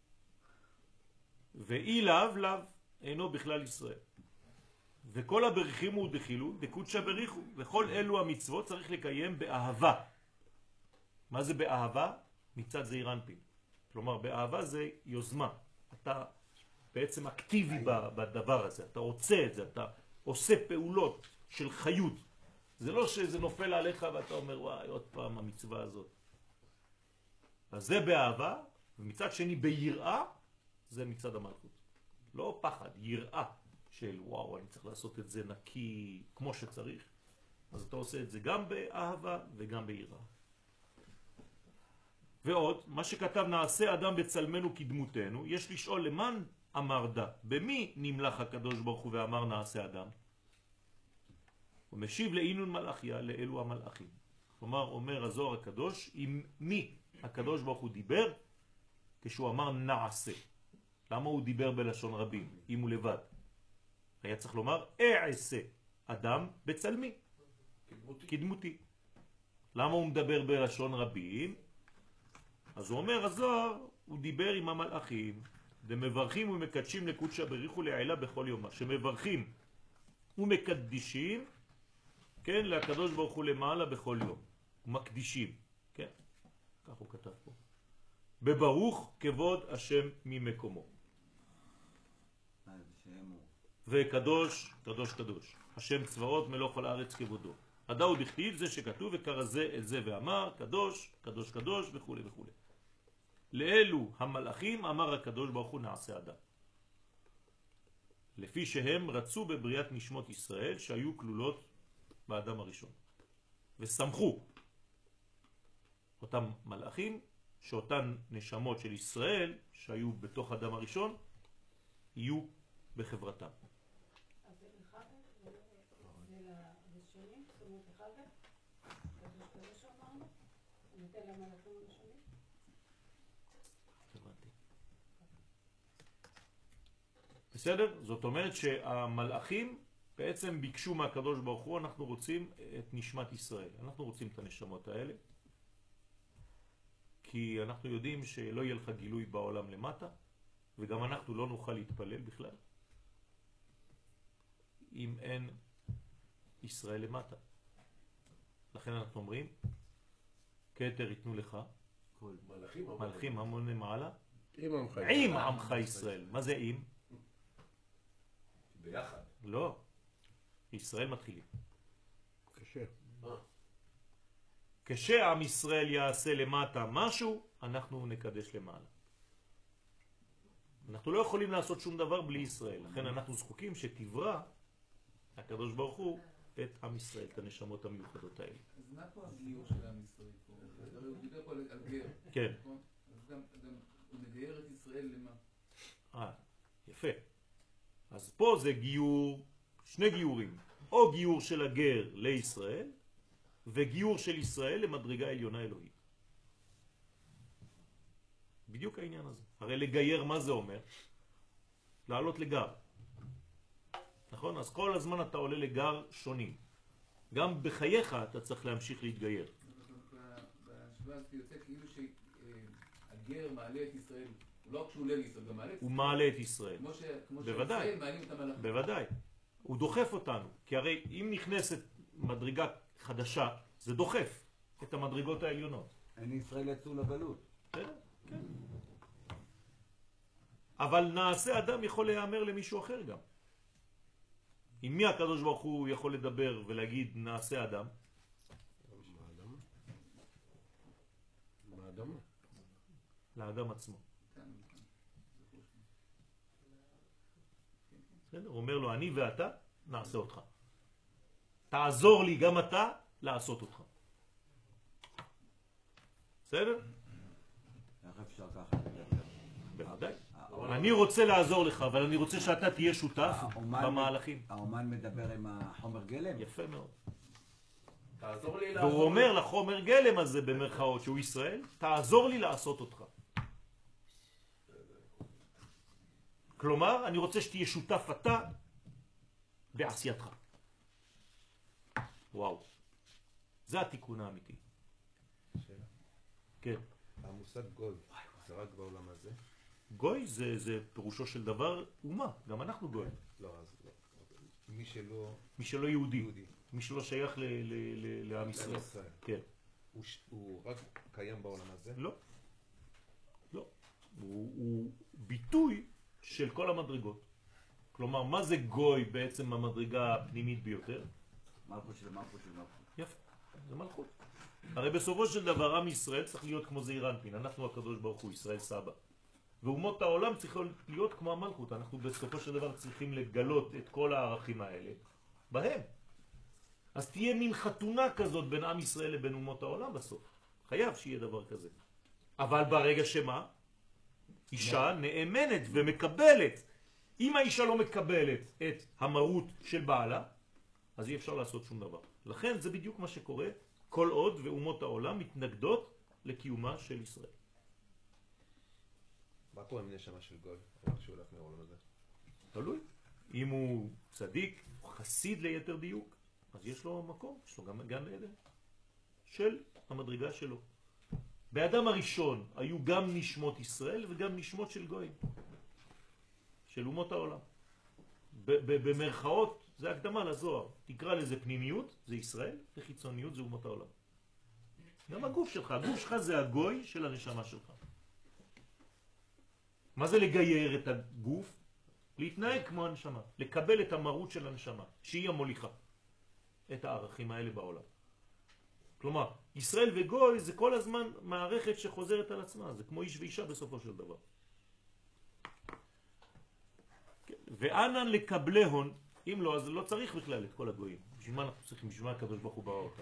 ואי לאו לאו אינו בכלל ישראל. וכל הבריחים הוא דחילו, דקודשא בריחו. וכל אלו המצוות צריך לקיים באהבה. מה זה באהבה? מצד זעיר אנפין. כלומר, באהבה זה יוזמה. אתה בעצם אקטיבי בדבר הזה, אתה רוצה את זה, אתה עושה פעולות של חיות. זה לא שזה נופל עליך ואתה אומר, וואי, עוד פעם המצווה הזאת. אז זה באהבה, ומצד שני ביראה, זה מצד המלכות. לא פחד, יראה של וואו, אני צריך לעשות את זה נקי כמו שצריך. אז אתה עושה את זה גם באהבה וגם ביראה. ועוד, מה שכתב נעשה אדם בצלמנו כדמותנו, יש לשאול למען אמר דה, במי נמלך הקדוש ברוך הוא ואמר נעשה אדם? הוא משיב לאינון מלאכיה, לאלו המלאכים. כלומר, אומר הזוהר הקדוש, עם מי הקדוש ברוך הוא דיבר כשהוא אמר נעשה. למה הוא דיבר בלשון רבים, אם הוא לבד? היה צריך לומר, אעשה אדם בצלמי, כדמותי. כדמותי. למה הוא מדבר בלשון רבים? אז הוא אומר, הזוהר, הוא דיבר עם המלאכים, ומברכים ומקדשים לקודשה בריחו לעילה בכל יום. שמברכים ומקדישים, כן, לקדוש ברוך הוא למעלה בכל יום. ומקדישים, כן, כך הוא כתב פה. בברוך כבוד השם ממקומו. וקדוש, קדוש קדוש, השם צבאות מלוא כל הארץ כבודו. הדאו דכתיב, זה שכתוב, וקרא זה את זה ואמר, קדוש, קדוש קדוש וכו' וכו'. לאלו המלאכים אמר הקדוש ברוך הוא נעשה אדם. לפי שהם רצו בבריאת נשמות ישראל שהיו כלולות באדם הראשון. וסמכו אותם מלאכים שאותן נשמות של ישראל שהיו בתוך אדם הראשון יהיו בחברתם. אז זה לחבר, זה לראשונים, זאת אומרת לחבר, קדוש קדוש אמרנו, ניתן למלאכים הראשונים. הבנתי. בסדר? זאת אומרת שהמלאכים בעצם ביקשו מהקדוש ברוך הוא, אנחנו רוצים את נשמת ישראל, אנחנו רוצים את הנשמות האלה, כי אנחנו יודעים שלא יהיה לך גילוי בעולם למטה, וגם אנחנו לא נוכל להתפלל בכלל, אם אין ישראל למטה. לכן אנחנו אומרים, כתר יתנו לך, מלאכים המון מעלה, עם עמך עם עמך ישראל. מה זה עם? ביחד. לא. ישראל מתחילים. קשה. כשעם ישראל יעשה למטה משהו, אנחנו נקדש למעלה. אנחנו לא יכולים לעשות שום דבר בלי ישראל. לכן אנחנו זקוקים שתברא הקדוש ברוך הוא את עם ישראל, את הנשמות המיוחדות האלה. אז מה פה הגיור של עם ישראל פה? הרי הוא דיבר פה על גר. כן. אז גם הוא מגייר את ישראל למה? אה, יפה. אז פה זה גיור, שני גיורים. או גיור של הגר לישראל, וגיור של ישראל למדרגה עליונה אלוהית. בדיוק העניין הזה. הרי לגייר מה זה אומר? לעלות לגר. נכון? אז כל הזמן אתה עולה לגר שונים. גם בחייך אתה צריך להמשיך להתגייר. בהשוואה הזאת יוצא כאילו שהגר מעלה את ישראל, לא רק שהוא עולה לישראל, גם מעלה את הוא מעלה את ישראל. כמו בוודאי. שישראל מעלים את המלאכים. בוודאי. הוא דוחף אותנו. כי הרי אם נכנסת מדרגה חדשה, זה דוחף את המדרגות העליונות. אין ישראל יצאו לגלות. כן, כן. אבל נעשה אדם יכול להיאמר למישהו אחר גם. עם מי הקדוש ברוך הוא יכול לדבר ולהגיד נעשה אדם? האדם? האדם? לאדם עצמו. בסדר? הוא אומר לו, אני ואתה נעשה אותך. תעזור לי גם אתה לעשות אותך. בסדר? איך אפשר ככה לדבר? בוודאי. אני רוצה לעזור לך, אבל אני רוצה שאתה תהיה שותף האומן- במהלכים. האומן מדבר עם החומר גלם? יפה מאוד. תעזור לי והוא אומר לחומר גלם הזה במרכאות שהוא ישראל, תעזור לי לעשות אותך. כלומר, אני רוצה שתהיה שותף אתה בעשייתך. וואו. זה התיקון האמיתי. שאלה. כן. המושג גוי, זה רק בעולם הזה? גוי זה, זה פירושו של דבר אומה. גם אנחנו גוי. לא, אז לא. מי שלא מי שלא יהודי. יהודי, מי שלא שייך ל, ל, ל, לעם ישראל. לעם ישראל. כן. הוא ש- הוא רק קיים בעולם הזה? לא. לא. הוא, הוא ביטוי של כל המדרגות. כלומר, מה זה גוי בעצם המדרגה הפנימית ביותר? מלכות של מלכות של מלכות. יפה, זה מלכות. הרי בסופו של דבר עם ישראל צריך להיות כמו זעיר אנפין, אנחנו הקדוש ברוך הוא, ישראל סבא. ואומות העולם צריכות להיות כמו המלכות, אנחנו בסופו של דבר צריכים לגלות את כל הערכים האלה בהם. אז תהיה מין חתונה כזאת בין עם ישראל לבין אומות העולם בסוף. חייב שיהיה דבר כזה. אבל ברגע שמה? אישה נאמנת ומקבלת. אם האישה לא מקבלת את המרות של בעלה, אז אי אפשר לעשות שום דבר. לכן זה בדיוק מה שקורה כל עוד ואומות העולם מתנגדות לקיומה של ישראל. מה קורה עם נשמה של גוי? רק שהוא הולך מהעולם הזה. תלוי. אם הוא צדיק, הוא חסיד ליתר דיוק, אז יש לו מקום, יש לו גם גן עדן של המדרגה שלו. באדם הראשון היו גם נשמות ישראל וגם נשמות של גויים, של אומות העולם. במרכאות זה הקדמה לזוהר. תקרא לזה פנימיות, זה ישראל, וחיצוניות זה אומות העולם. גם הגוף שלך, הגוף שלך זה הגוי של הנשמה שלך. מה זה לגייר את הגוף? להתנהג כמו הנשמה, לקבל את המרות של הנשמה, שהיא המוליכה את הערכים האלה בעולם. כלומר, ישראל וגוי זה כל הזמן מערכת שחוזרת על עצמה, זה כמו איש ואישה בסופו של דבר. ואנן לקבלי הון, אם לא, אז לא צריך בכלל את כל הגויים. בשביל מה אנחנו צריכים, בשביל מה הקדוש ברוך הוא ברא אותה?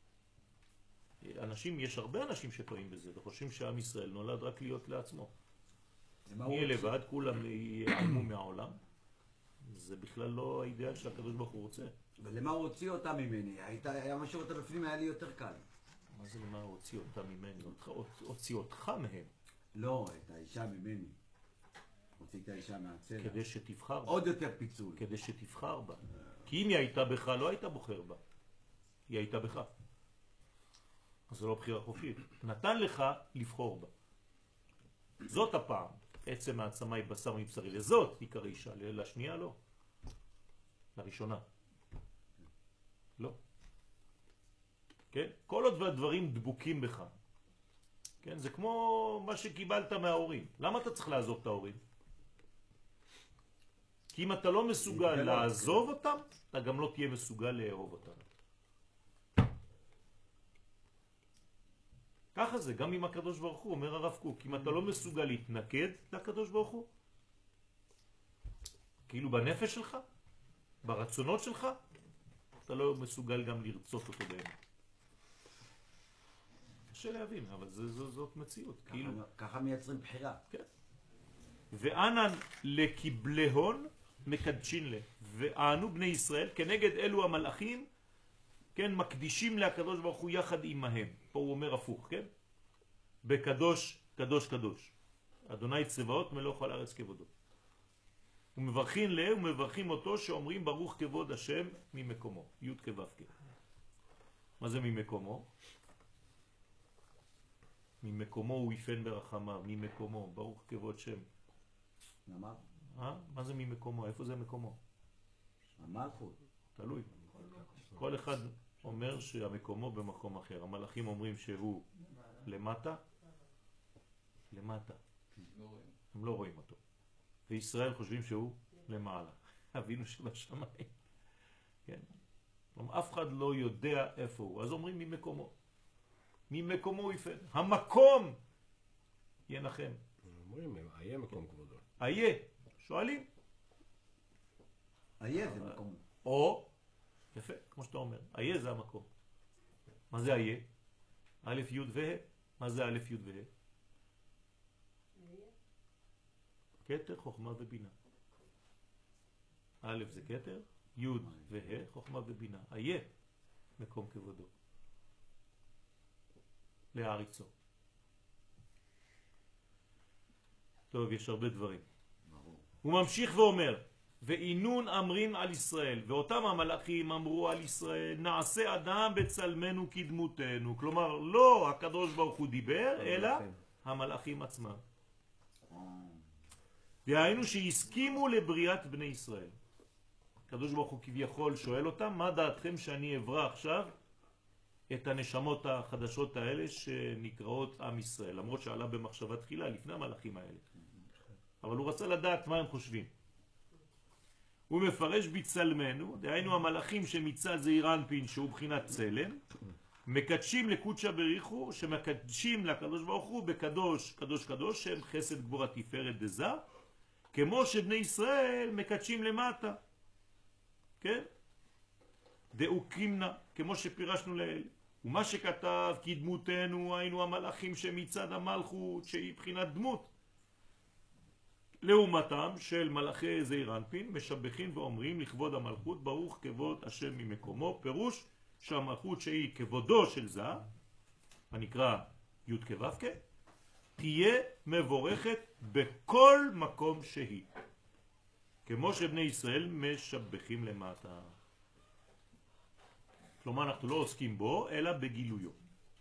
אנשים, יש הרבה אנשים שטועים בזה, וחושבים שעם ישראל נולד רק להיות לעצמו. נהיה לבד, כולם יעלמו מהעולם. זה בכלל לא האידאל שהקדוש ברוך הוא רוצה. ולמה הוא הוציא אותה ממני? היה משאיר אותה בפנים, היה לי יותר קל. מה זה למה הוא הוציא אותה ממני? הוציא אותך מהם. לא, את האישה ממני. הוציא את האישה מהצלע. כדי שתבחר בה. עוד יותר פיצול. כדי שתבחר בה. כי אם היא הייתה בך, לא היית בוחר בה. היא הייתה בך. אז זה לא בחירה חופשית. נתן לך לבחור בה. זאת הפעם. עצם העצמה היא בשר מבשרי. לזאת עיקר אישה, לשנייה לא. לראשונה. לא. כן? כל עוד הדברים דבוקים בך. כן? זה כמו מה שקיבלת מההורים. למה אתה צריך לעזוב את ההורים? כי אם אתה לא מסוגל לעזוב אותם, אתה גם לא תהיה מסוגל לאהוב אותם. ככה זה, גם עם הקדוש ברוך הוא, אומר הרב קוק, אם אתה לא מסוגל להתנקד לקדוש ברוך הוא, כאילו בנפש שלך, ברצונות שלך, אתה לא מסוגל גם לרצות אותו באמת. קשה להבין, אבל זה, זו, זאת מציאות. ככה, כאילו... ככה מייצרים בחירה. כן. ואנן לקבלי הון מקדשין לה, ואנו בני ישראל כנגד אלו המלאכים, כן, מקדישים להקדוש ברוך הוא יחד עמהם. פה הוא אומר הפוך, כן? בקדוש, קדוש, קדוש. אדוני צבאות מלוך על הארץ כבודו. ומברכים לה ומברכים אותו שאומרים ברוך כבוד השם ממקומו. י' כו' כ'. מה זה ממקומו? ממקומו הוא יפן ברחמה, ממקומו, ברוך כבוד שם. למה? אה? מה זה ממקומו? איפה זה מקומו? המלכות. תלוי. כל אחד אומר שהמקומו במקום אחר. המלאכים אומרים שהוא למטה, למטה. הם לא רואים אותו. וישראל חושבים שהוא למעלה. אבינו שבשמיים. כן. אף אחד לא יודע איפה הוא. אז אומרים ממקומו. ממקומו הוא יפן. המקום ינחם. אומרים, איה מקום כבודו. איה. שואלים. איה זה מקום. או, יפה, כמו שאתה אומר. איה זה המקום. מה זה איה? א' י' וה'. מה זה א' י' וה'? כתר, חוכמה ובינה. א' זה כתר, י' וה', חוכמה ובינה. איה, מקום כבודו. להעריצו. טוב, יש הרבה דברים. הוא ממשיך ואומר, ואינון אמרים על ישראל, ואותם המלאכים אמרו על ישראל, נעשה אדם בצלמנו כדמותנו. כלומר, לא הקדוש ברוך הוא דיבר, אלא המלאכים עצמם. והיינו שהסכימו לבריאת בני ישראל. הקדוש ברוך הוא כביכול שואל אותם, מה דעתכם שאני אברא עכשיו את הנשמות החדשות האלה שנקראות עם ישראל, למרות שעלה במחשבה תחילה לפני המלאכים האלה. אבל הוא רצה לדעת מה הם חושבים. הוא מפרש בצלמנו, דהיינו המלאכים שמצד זעיר אנפין שהוא בחינת צלם, מקדשים לקודשא בריחו, שמקדשים לקדוש ברוך הוא בקדוש, קדוש קדוש, שהם חסד גבורה תפארת דזה, כמו שבני ישראל מקדשים למטה. כן? דאוקימנה, כמו שפירשנו לאל. ומה שכתב כי דמותנו היינו המלאכים שמצד המלכות שהיא בחינת דמות. לעומתם של מלאכי זעיר אנפין משבחים ואומרים לכבוד המלכות ברוך כבוד השם ממקומו, פירוש שהמלכות שהיא כבודו של זה, הנקרא י' כו' כ', תהיה מבורכת בכל מקום שהיא, כמו שבני ישראל משבחים למטה. כלומר אנחנו לא עוסקים בו אלא בגילויו.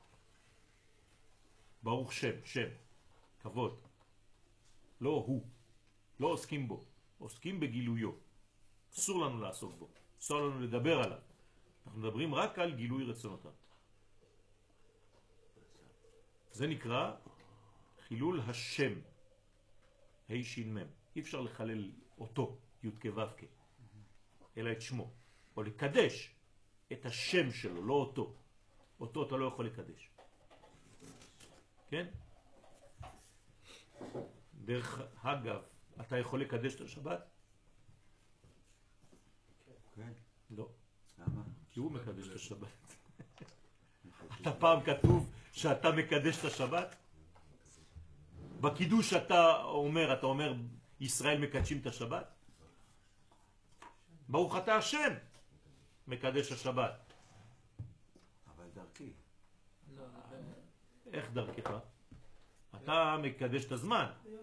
ברוך שם, שם, כבוד, לא הוא, לא עוסקים בו, עוסקים בגילויו. אסור לנו לעסוק בו, אסור לנו לדבר עליו, אנחנו מדברים רק על גילוי רצונותיו. זה נקרא חילול השם, ה' שין מם. אי אפשר לחלל אותו, י' כ' ו' כ', אלא את שמו, או לקדש את השם שלו, לא אותו. אותו אתה לא יכול לקדש. כן? דרך אגב, אתה יכול לקדש את השבת? כן. לא. למה? כי הוא מקדש את השבת. אתה פעם כתוב שאתה מקדש את השבת? בקידוש אתה אומר, אתה אומר ישראל מקדשים את השבת? ברוך אתה השם מקדש השבת. אבל דרכי. איך דרכך? אתה מקדש את הזמן.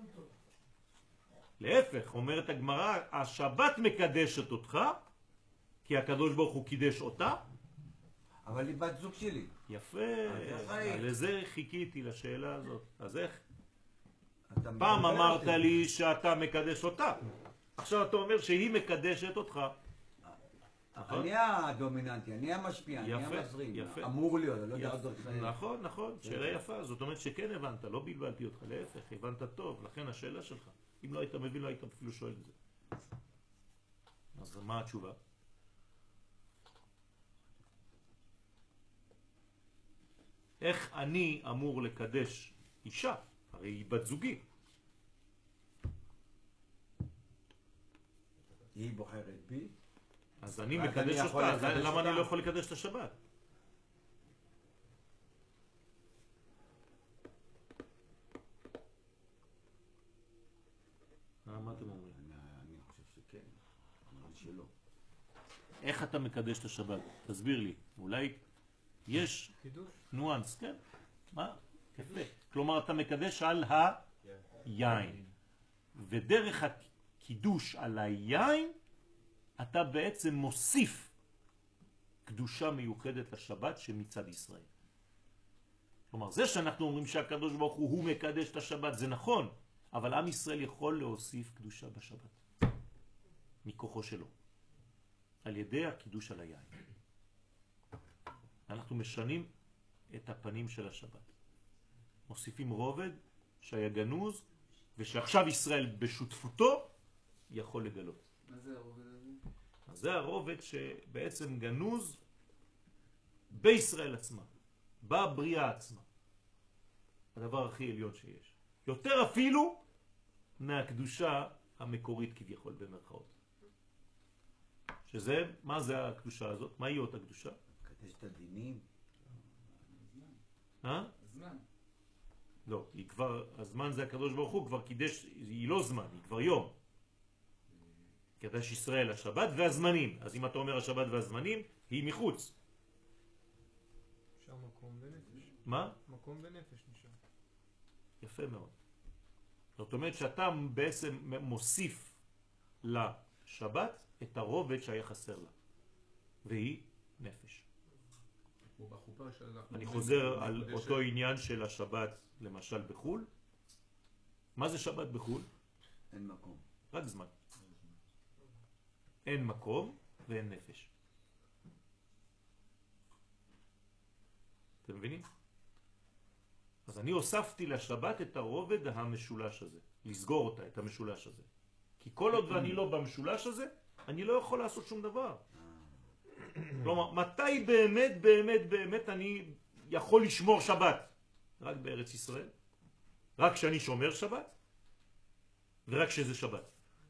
להפך, אומרת הגמרא, השבת מקדשת אותך, כי הקדוש ברוך הוא קידש אותה. אבל היא בת זוג שלי. יפה, אז איך? לזה חיכיתי לשאלה הזאת. אז איך? אתה פעם מבלבל אמרת אותי. לי שאתה מקדש אותה, עכשיו אתה אומר שהיא מקדשת אותך. נכון? אני הדומיננטי, אני המשפיע, אני יפה, המזרים. יפה. אמור להיות, אני לא יודע יפה. עוד דרך. נכון, נכון, שאלה יפה. זאת אומרת שכן הבנת, לא בלבלתי אותך, להפך, הבנת טוב, לכן השאלה שלך. אם לא היית מבין, לא היית אפילו שואל את זה. אז מה התשובה? איך אני אמור לקדש אישה? הרי היא בת זוגי. היא בוחרת בי. אז אני ואז מקדש אני יכול אותה, אז לקדש למה אני אותה? לא יכול לקדש את השבת? אה, מה אתם אומרים? אני אני חושב שכן, אבל שלא. איך אתה מקדש את השבת? תסביר לי. אולי יש חידוש. ניואנס, כן? מה? יפה. כלומר, אתה מקדש על היין. ודרך הקידוש על היין, אתה בעצם מוסיף קדושה מיוחדת לשבת שמצד ישראל. כלומר, זה שאנחנו אומרים שהקדוש ברוך הוא, הוא מקדש את השבת, זה נכון, אבל עם ישראל יכול להוסיף קדושה בשבת. מכוחו שלו. על ידי הקידוש על היין. אנחנו משנים את הפנים של השבת. מוסיפים רובד שהיה גנוז, ושעכשיו ישראל בשותפותו יכול לגלות. מה זה הרובד הזה? אז זה הרובד שבעצם גנוז בישראל עצמה, בבריאה עצמה. הדבר הכי עליון שיש. יותר אפילו מהקדושה המקורית כביכול במרכאות. שזה, מה זה הקדושה הזאת? מה היא אותה קדושה? קדש את הדינים. אה? הזמן. לא, היא כבר, הזמן זה הקדוש ברוך הוא, כבר קידש, היא לא זמן, היא כבר יום. קדש ישראל השבת והזמנים. אז אם אתה אומר השבת והזמנים, היא מחוץ. נשאר מקום ונפש. מה? מקום ונפש נשאר. יפה מאוד. זאת אומרת שאתה בעצם מוסיף לשבת את הרובד שהיה חסר לה. והיא נפש. ובחופה שאנחנו... אני אומרים, חוזר על מקודשת, אותו עניין של השבת, למשל בחול. מה זה שבת בחול? אין מקום. רק זמן. אין מקום ואין נפש. אתם מבינים? אז אני הוספתי לשבת את הרובד המשולש הזה, לסגור אותה, את המשולש הזה. כי כל עוד ואני לא במשולש הזה, אני לא יכול לעשות שום דבר. כלומר, מתי באמת, באמת, באמת אני יכול לשמור שבת? רק בארץ ישראל. רק כשאני שומר שבת, ורק כשזה שבת.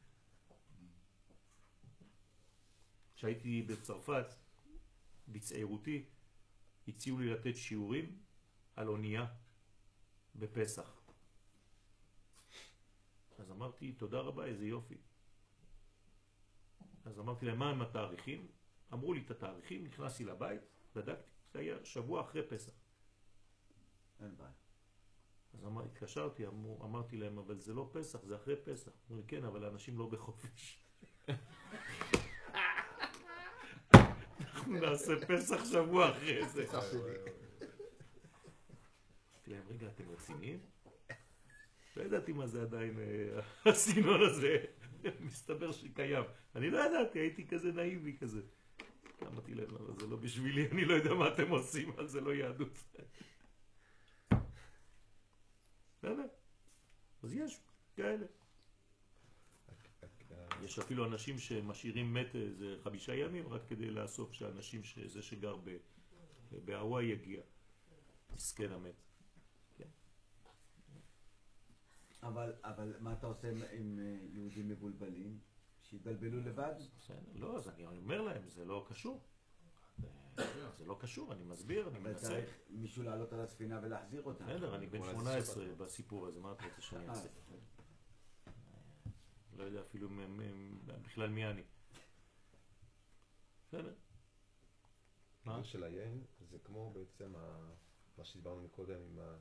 כשהייתי בצרפת, בצעירותי, הציעו לי לתת שיעורים על אונייה בפסח. אז אמרתי, תודה רבה, איזה יופי. אז אמרתי להם, מה הם התאריכים? אמרו לי את התאריכים, נכנסתי לבית, בדקתי, זה היה שבוע אחרי פסח. אין בעיה. אז אמר, התקשרתי, אמר, אמרתי להם, אבל זה לא פסח, זה אחרי פסח. אמרו לי, כן, אבל האנשים לא בחופש. אנחנו נעשה פסח שבוע אחרי זה. אמרתי להם, רגע, אתם רציניים? לא ידעתי מה זה עדיין, הסגנון הזה. מסתבר שקיים. אני לא ידעתי, הייתי כזה נאיבי כזה. אמרתי להם, אבל זה לא בשבילי, אני לא יודע מה אתם עושים, אבל זה לא יהדות. בסדר? אז יש כאלה. יש אפילו אנשים שמשאירים מת איזה חמישה ימים רק כדי לאסוף שאנשים שזה שגר בהוואי יגיע. מסכן המת. כן. אבל, אבל מה אתה עושה עם יהודים מבולבלים? שהתבלבלו לבד? לא, אז אני אומר להם, זה לא קשור. זה לא קשור, אני מסביר, אני מנסה. צריך מישהו לעלות על הספינה ולהחזיר אותה. בסדר, אני בן שמונה עשרה בסיפור הזה, מה אתה רוצה שאני אעשה? לא יודע אפילו בכלל מי אני. בסדר. מה? של היין זה כמו בעצם מה שדיברנו מקודם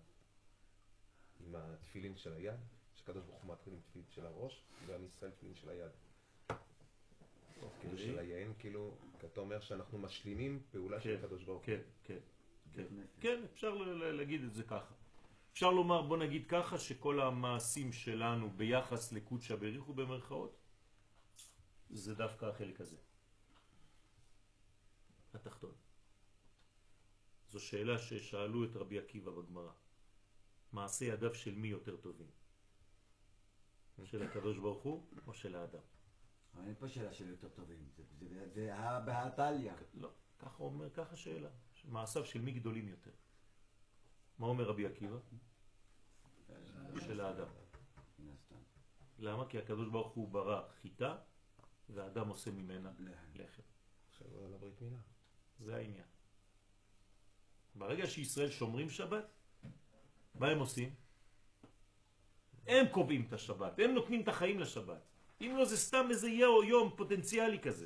עם התפילין של היד, שקדוש ברוך הוא מתחיל עם תפילין של הראש, ועם ישראל תפילין של היד. כאילו של היין, כאילו, כי אתה אומר שאנחנו משלימים פעולה של הקדוש ברוך הוא. כן, כן, כן. כן, אפשר להגיד את זה ככה. אפשר לומר, בוא נגיד ככה, שכל המעשים שלנו ביחס לקודשא בריחו במרכאות, זה דווקא החלק הזה. התחתון. זו שאלה ששאלו את רבי עקיבא בגמרא. מעשי ידיו של מי יותר טובים? של הקדוש ברוך הוא או של האדם? אבל אין פה שאלה של יותר טובים, זה בהתליה. לא, ככה אומר, ככה שאלה. מעשיו של מי גדולים יותר? מה אומר רבי עקיבא? של האדם. למה? כי הקדוש ברוך הוא ברא חיטה והאדם עושה ממנה לחם. עכשיו הוא על הברית מילה. זה העניין. ברגע שישראל שומרים שבת, מה הם עושים? הם קובעים את השבת, הם נותנים את החיים לשבת. אם לא, זה סתם איזה יום פוטנציאלי כזה.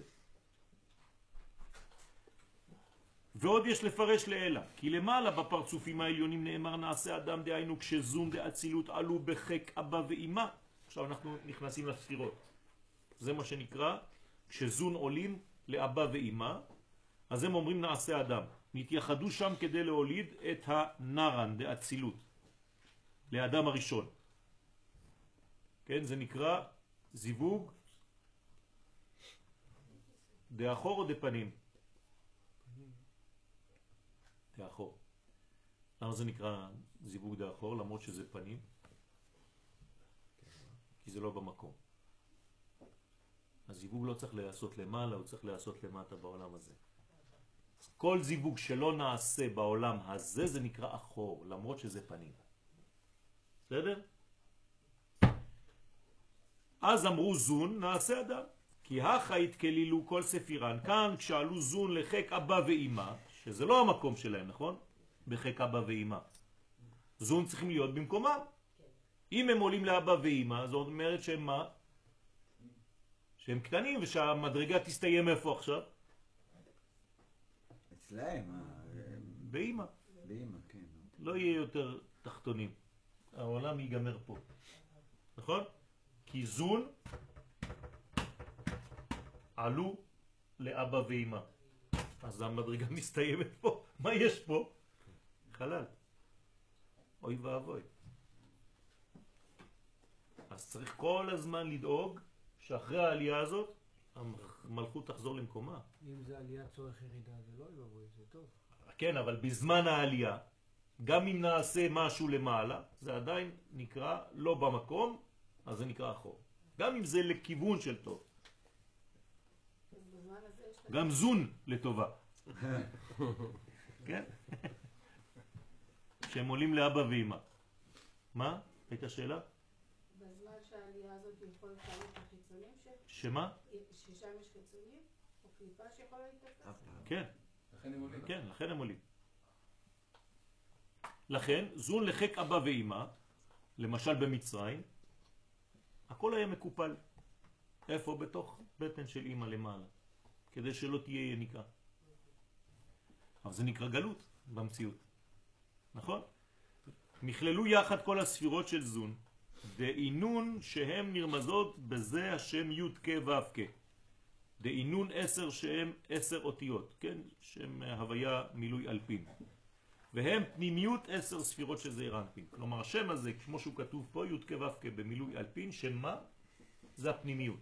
ועוד יש לפרש לאלה, כי למעלה בפרצופים העליונים נאמר נעשה אדם, דהיינו כשזון דאצילות עלו בחק אבא ואמא. עכשיו אנחנו נכנסים לספירות. זה מה שנקרא, כשזון עולים לאבא ואמא, אז הם אומרים נעשה אדם. נתייחדו שם כדי להוליד את הנרן דאצילות, לאדם הראשון. כן, זה נקרא זיווג דאחור או דפנים? דאחור. למה זה נקרא זיווג דאחור למרות שזה פנים? כי זה לא במקום. הזיווג לא צריך לעשות למעלה, הוא צריך לעשות למטה בעולם הזה. כל זיווג שלא נעשה בעולם הזה זה נקרא אחור, למרות שזה פנים. בסדר? אז אמרו זון נעשה אדם, כי החית כלילו כל ספירן. כאן כשעלו זון לחק אבא ואמא, שזה לא המקום שלהם, נכון? בחק אבא ואמא. זון צריכים להיות במקומם. אם הם עולים לאבא ואמא, זאת אומרת שהם מה? שהם קטנים ושהמדרגה תסתיים איפה עכשיו? אצלהם. באמא. באמא, כן. לא יהיה יותר תחתונים. העולם ייגמר פה. נכון? כי זון עלו לאבא ואמא. אז המדרגה מסתיימת פה. מה יש פה? חלל. אוי ואבוי. אז צריך כל הזמן לדאוג שאחרי העלייה הזאת המלכות תחזור למקומה. אם זה עלייה צורך ירידה זה לא אוי ואבוי, זה טוב. כן, אבל בזמן העלייה, גם אם נעשה משהו למעלה, זה עדיין נקרא לא במקום, אז זה נקרא אחור. גם אם זה לכיוון של טוב. גם זון לטובה. כן? שהם עולים לאבא ואמא. מה? הייתה שאלה? בזמן שהעלייה הזאת יכולת לעלות לחיצונים ש... שמה? ששם יש חיצונים? או קליפה שיכולה להתאפס? כן. לכן הם עולים. כן, לכן הם עולים. לכן, זון לחק אבא ואמא, למשל במצרים, הכל היה מקופל. איפה? בתוך בטן של אמא למעלה. כדי שלא תהיה יניקה. אבל זה נקרא גלות במציאות. נכון? נכללו יחד כל הספירות של זון, דאינון שהם נרמזות בזה השם י' כ' ו' כ'. דאינון עשר שהם עשר אותיות, כן? שם הוויה מילוי אלפין. והם פנימיות עשר ספירות של זעיר אנפין. כלומר השם הזה, כמו שהוא כתוב פה, י' כ' ו' כ' במילוי אלפין, שמה? זה הפנימיות.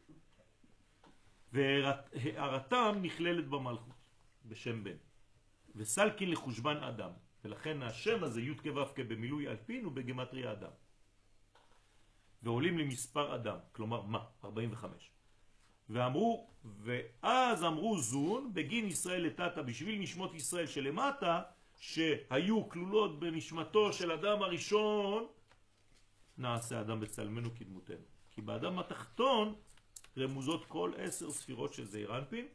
והערתם נכללת במלכות, בשם בן. וסלקין לחושבן אדם. ולכן השם הזה, י' כ' ו' כ' במילוי אלפין, הוא בגמטריה אדם. ועולים למספר אדם, כלומר מה? ארבעים וחמש. ואמרו, ואז אמרו זון, בגין ישראל לטאטה, בשביל נשמות ישראל שלמטה, שהיו כלולות בנשמתו של אדם הראשון, נעשה אדם בצלמנו כדמותנו. כי באדם התחתון רמוזות כל עשר ספירות של זעיר אנפין.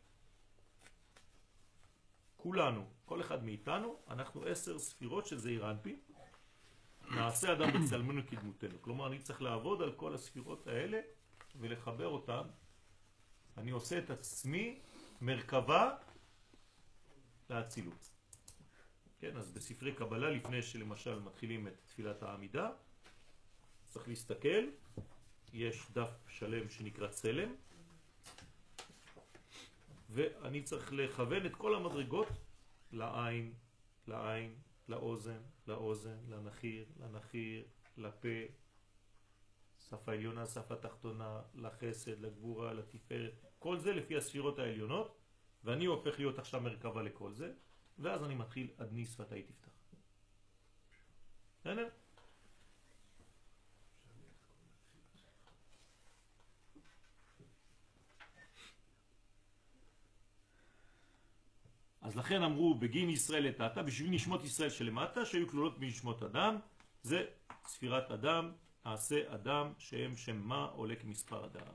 כולנו, כל אחד מאיתנו, אנחנו עשר ספירות של זעיר אנפין. נעשה אדם בצלמנו כדמותנו. כלומר, אני צריך לעבוד על כל הספירות האלה ולחבר אותן. אני עושה את עצמי מרכבה להצילות. כן, אז בספרי קבלה, לפני שלמשל מתחילים את תפילת העמידה, צריך להסתכל, יש דף שלם שנקרא צלם, ואני צריך לכוון את כל המדרגות לעין, לעין, לאוזן, לאוזן, לנחיר, לנחיר, לפה, שפה עליונה, שפה תחתונה, לחסד, לגבורה, לתפארת, כל זה לפי הספירות העליונות, ואני הופך להיות עכשיו מרכבה לכל זה, ואז אני מתחיל עדני שפתי תפתח. בסדר? אז לכן אמרו בגין ישראל לטאטה, בשביל נשמות ישראל שלמטה, שהיו כלולות בנשמות אדם, זה ספירת אדם, עשה אדם, שהם שם מה עולה כמספר אדם.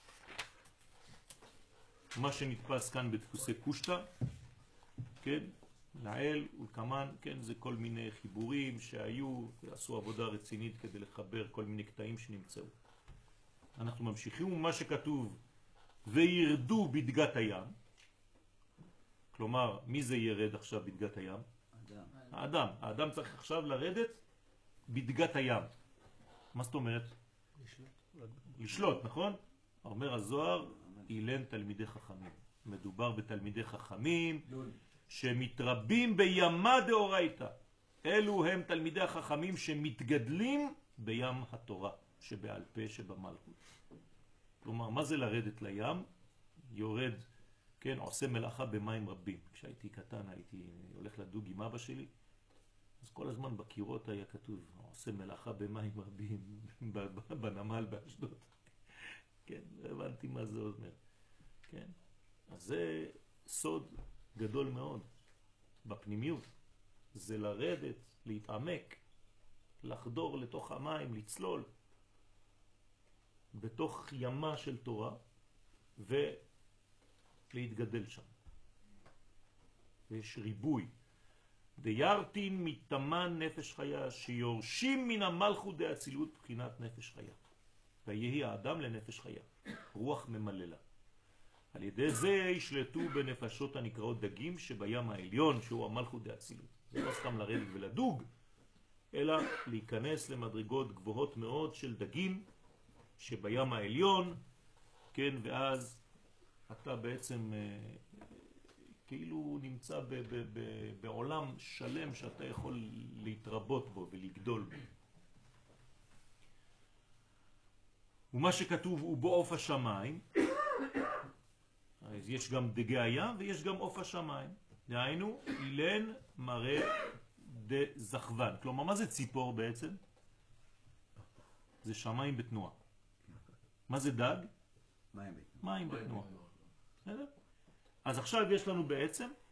מה שנתפס כאן בדפוסי קושטה, כן, לעיל ולכמן, כן, זה כל מיני חיבורים שהיו, עשו עבודה רצינית כדי לחבר כל מיני קטעים שנמצאו. אנחנו ממשיכים, ומה שכתוב, וירדו בדגת הים, כלומר, מי זה ירד עכשיו בדגת הים? אדם. האדם. האדם צריך עכשיו לרדת בדגת הים. מה זאת אומרת? לשלוט. לשלוט, נכון? אומר הזוהר, אילן תלמידי חכמים. מדובר בתלמידי חכמים שמתרבים בימה דאורייתא. אלו הם תלמידי החכמים שמתגדלים בים התורה שבעל פה שבמלכות. כלומר, מה זה לרדת לים? יורד, כן, עושה מלאכה במים רבים. כשהייתי קטן הייתי הולך לדוג עם אבא שלי, אז כל הזמן בקירות היה כתוב, עושה מלאכה במים רבים בנמל באשדוד. כן, לא הבנתי מה זה אומר. כן, אז זה סוד גדול מאוד בפנימיות. זה לרדת, להתעמק, לחדור לתוך המים, לצלול בתוך ימה של תורה ולהתגדל שם. יש ריבוי. דיירתין מתאמן נפש חיה, שיורשים מן המלכות דאצילות בחינת נפש חיה. ויהי האדם לנפש חיה, רוח ממללה. על ידי זה ישלטו בנפשות הנקראות דגים שבים העליון, שהוא המלכות דאצילות. זה לא סתם לרדת ולדוג, אלא להיכנס למדרגות גבוהות מאוד של דגים שבים העליון, כן, ואז אתה בעצם כאילו נמצא ב- ב- ב- בעולם שלם שאתה יכול להתרבות בו ולגדול בו. ומה שכתוב הוא בעוף השמיים, אז יש גם דגי הים ויש גם עוף השמיים. דהיינו, אילן מראה דזכוון. כלומר, מה זה ציפור בעצם? זה שמיים בתנועה. מה זה דג? מים בתנועה. מים בתנועה. בסדר? אז עכשיו יש לנו בעצם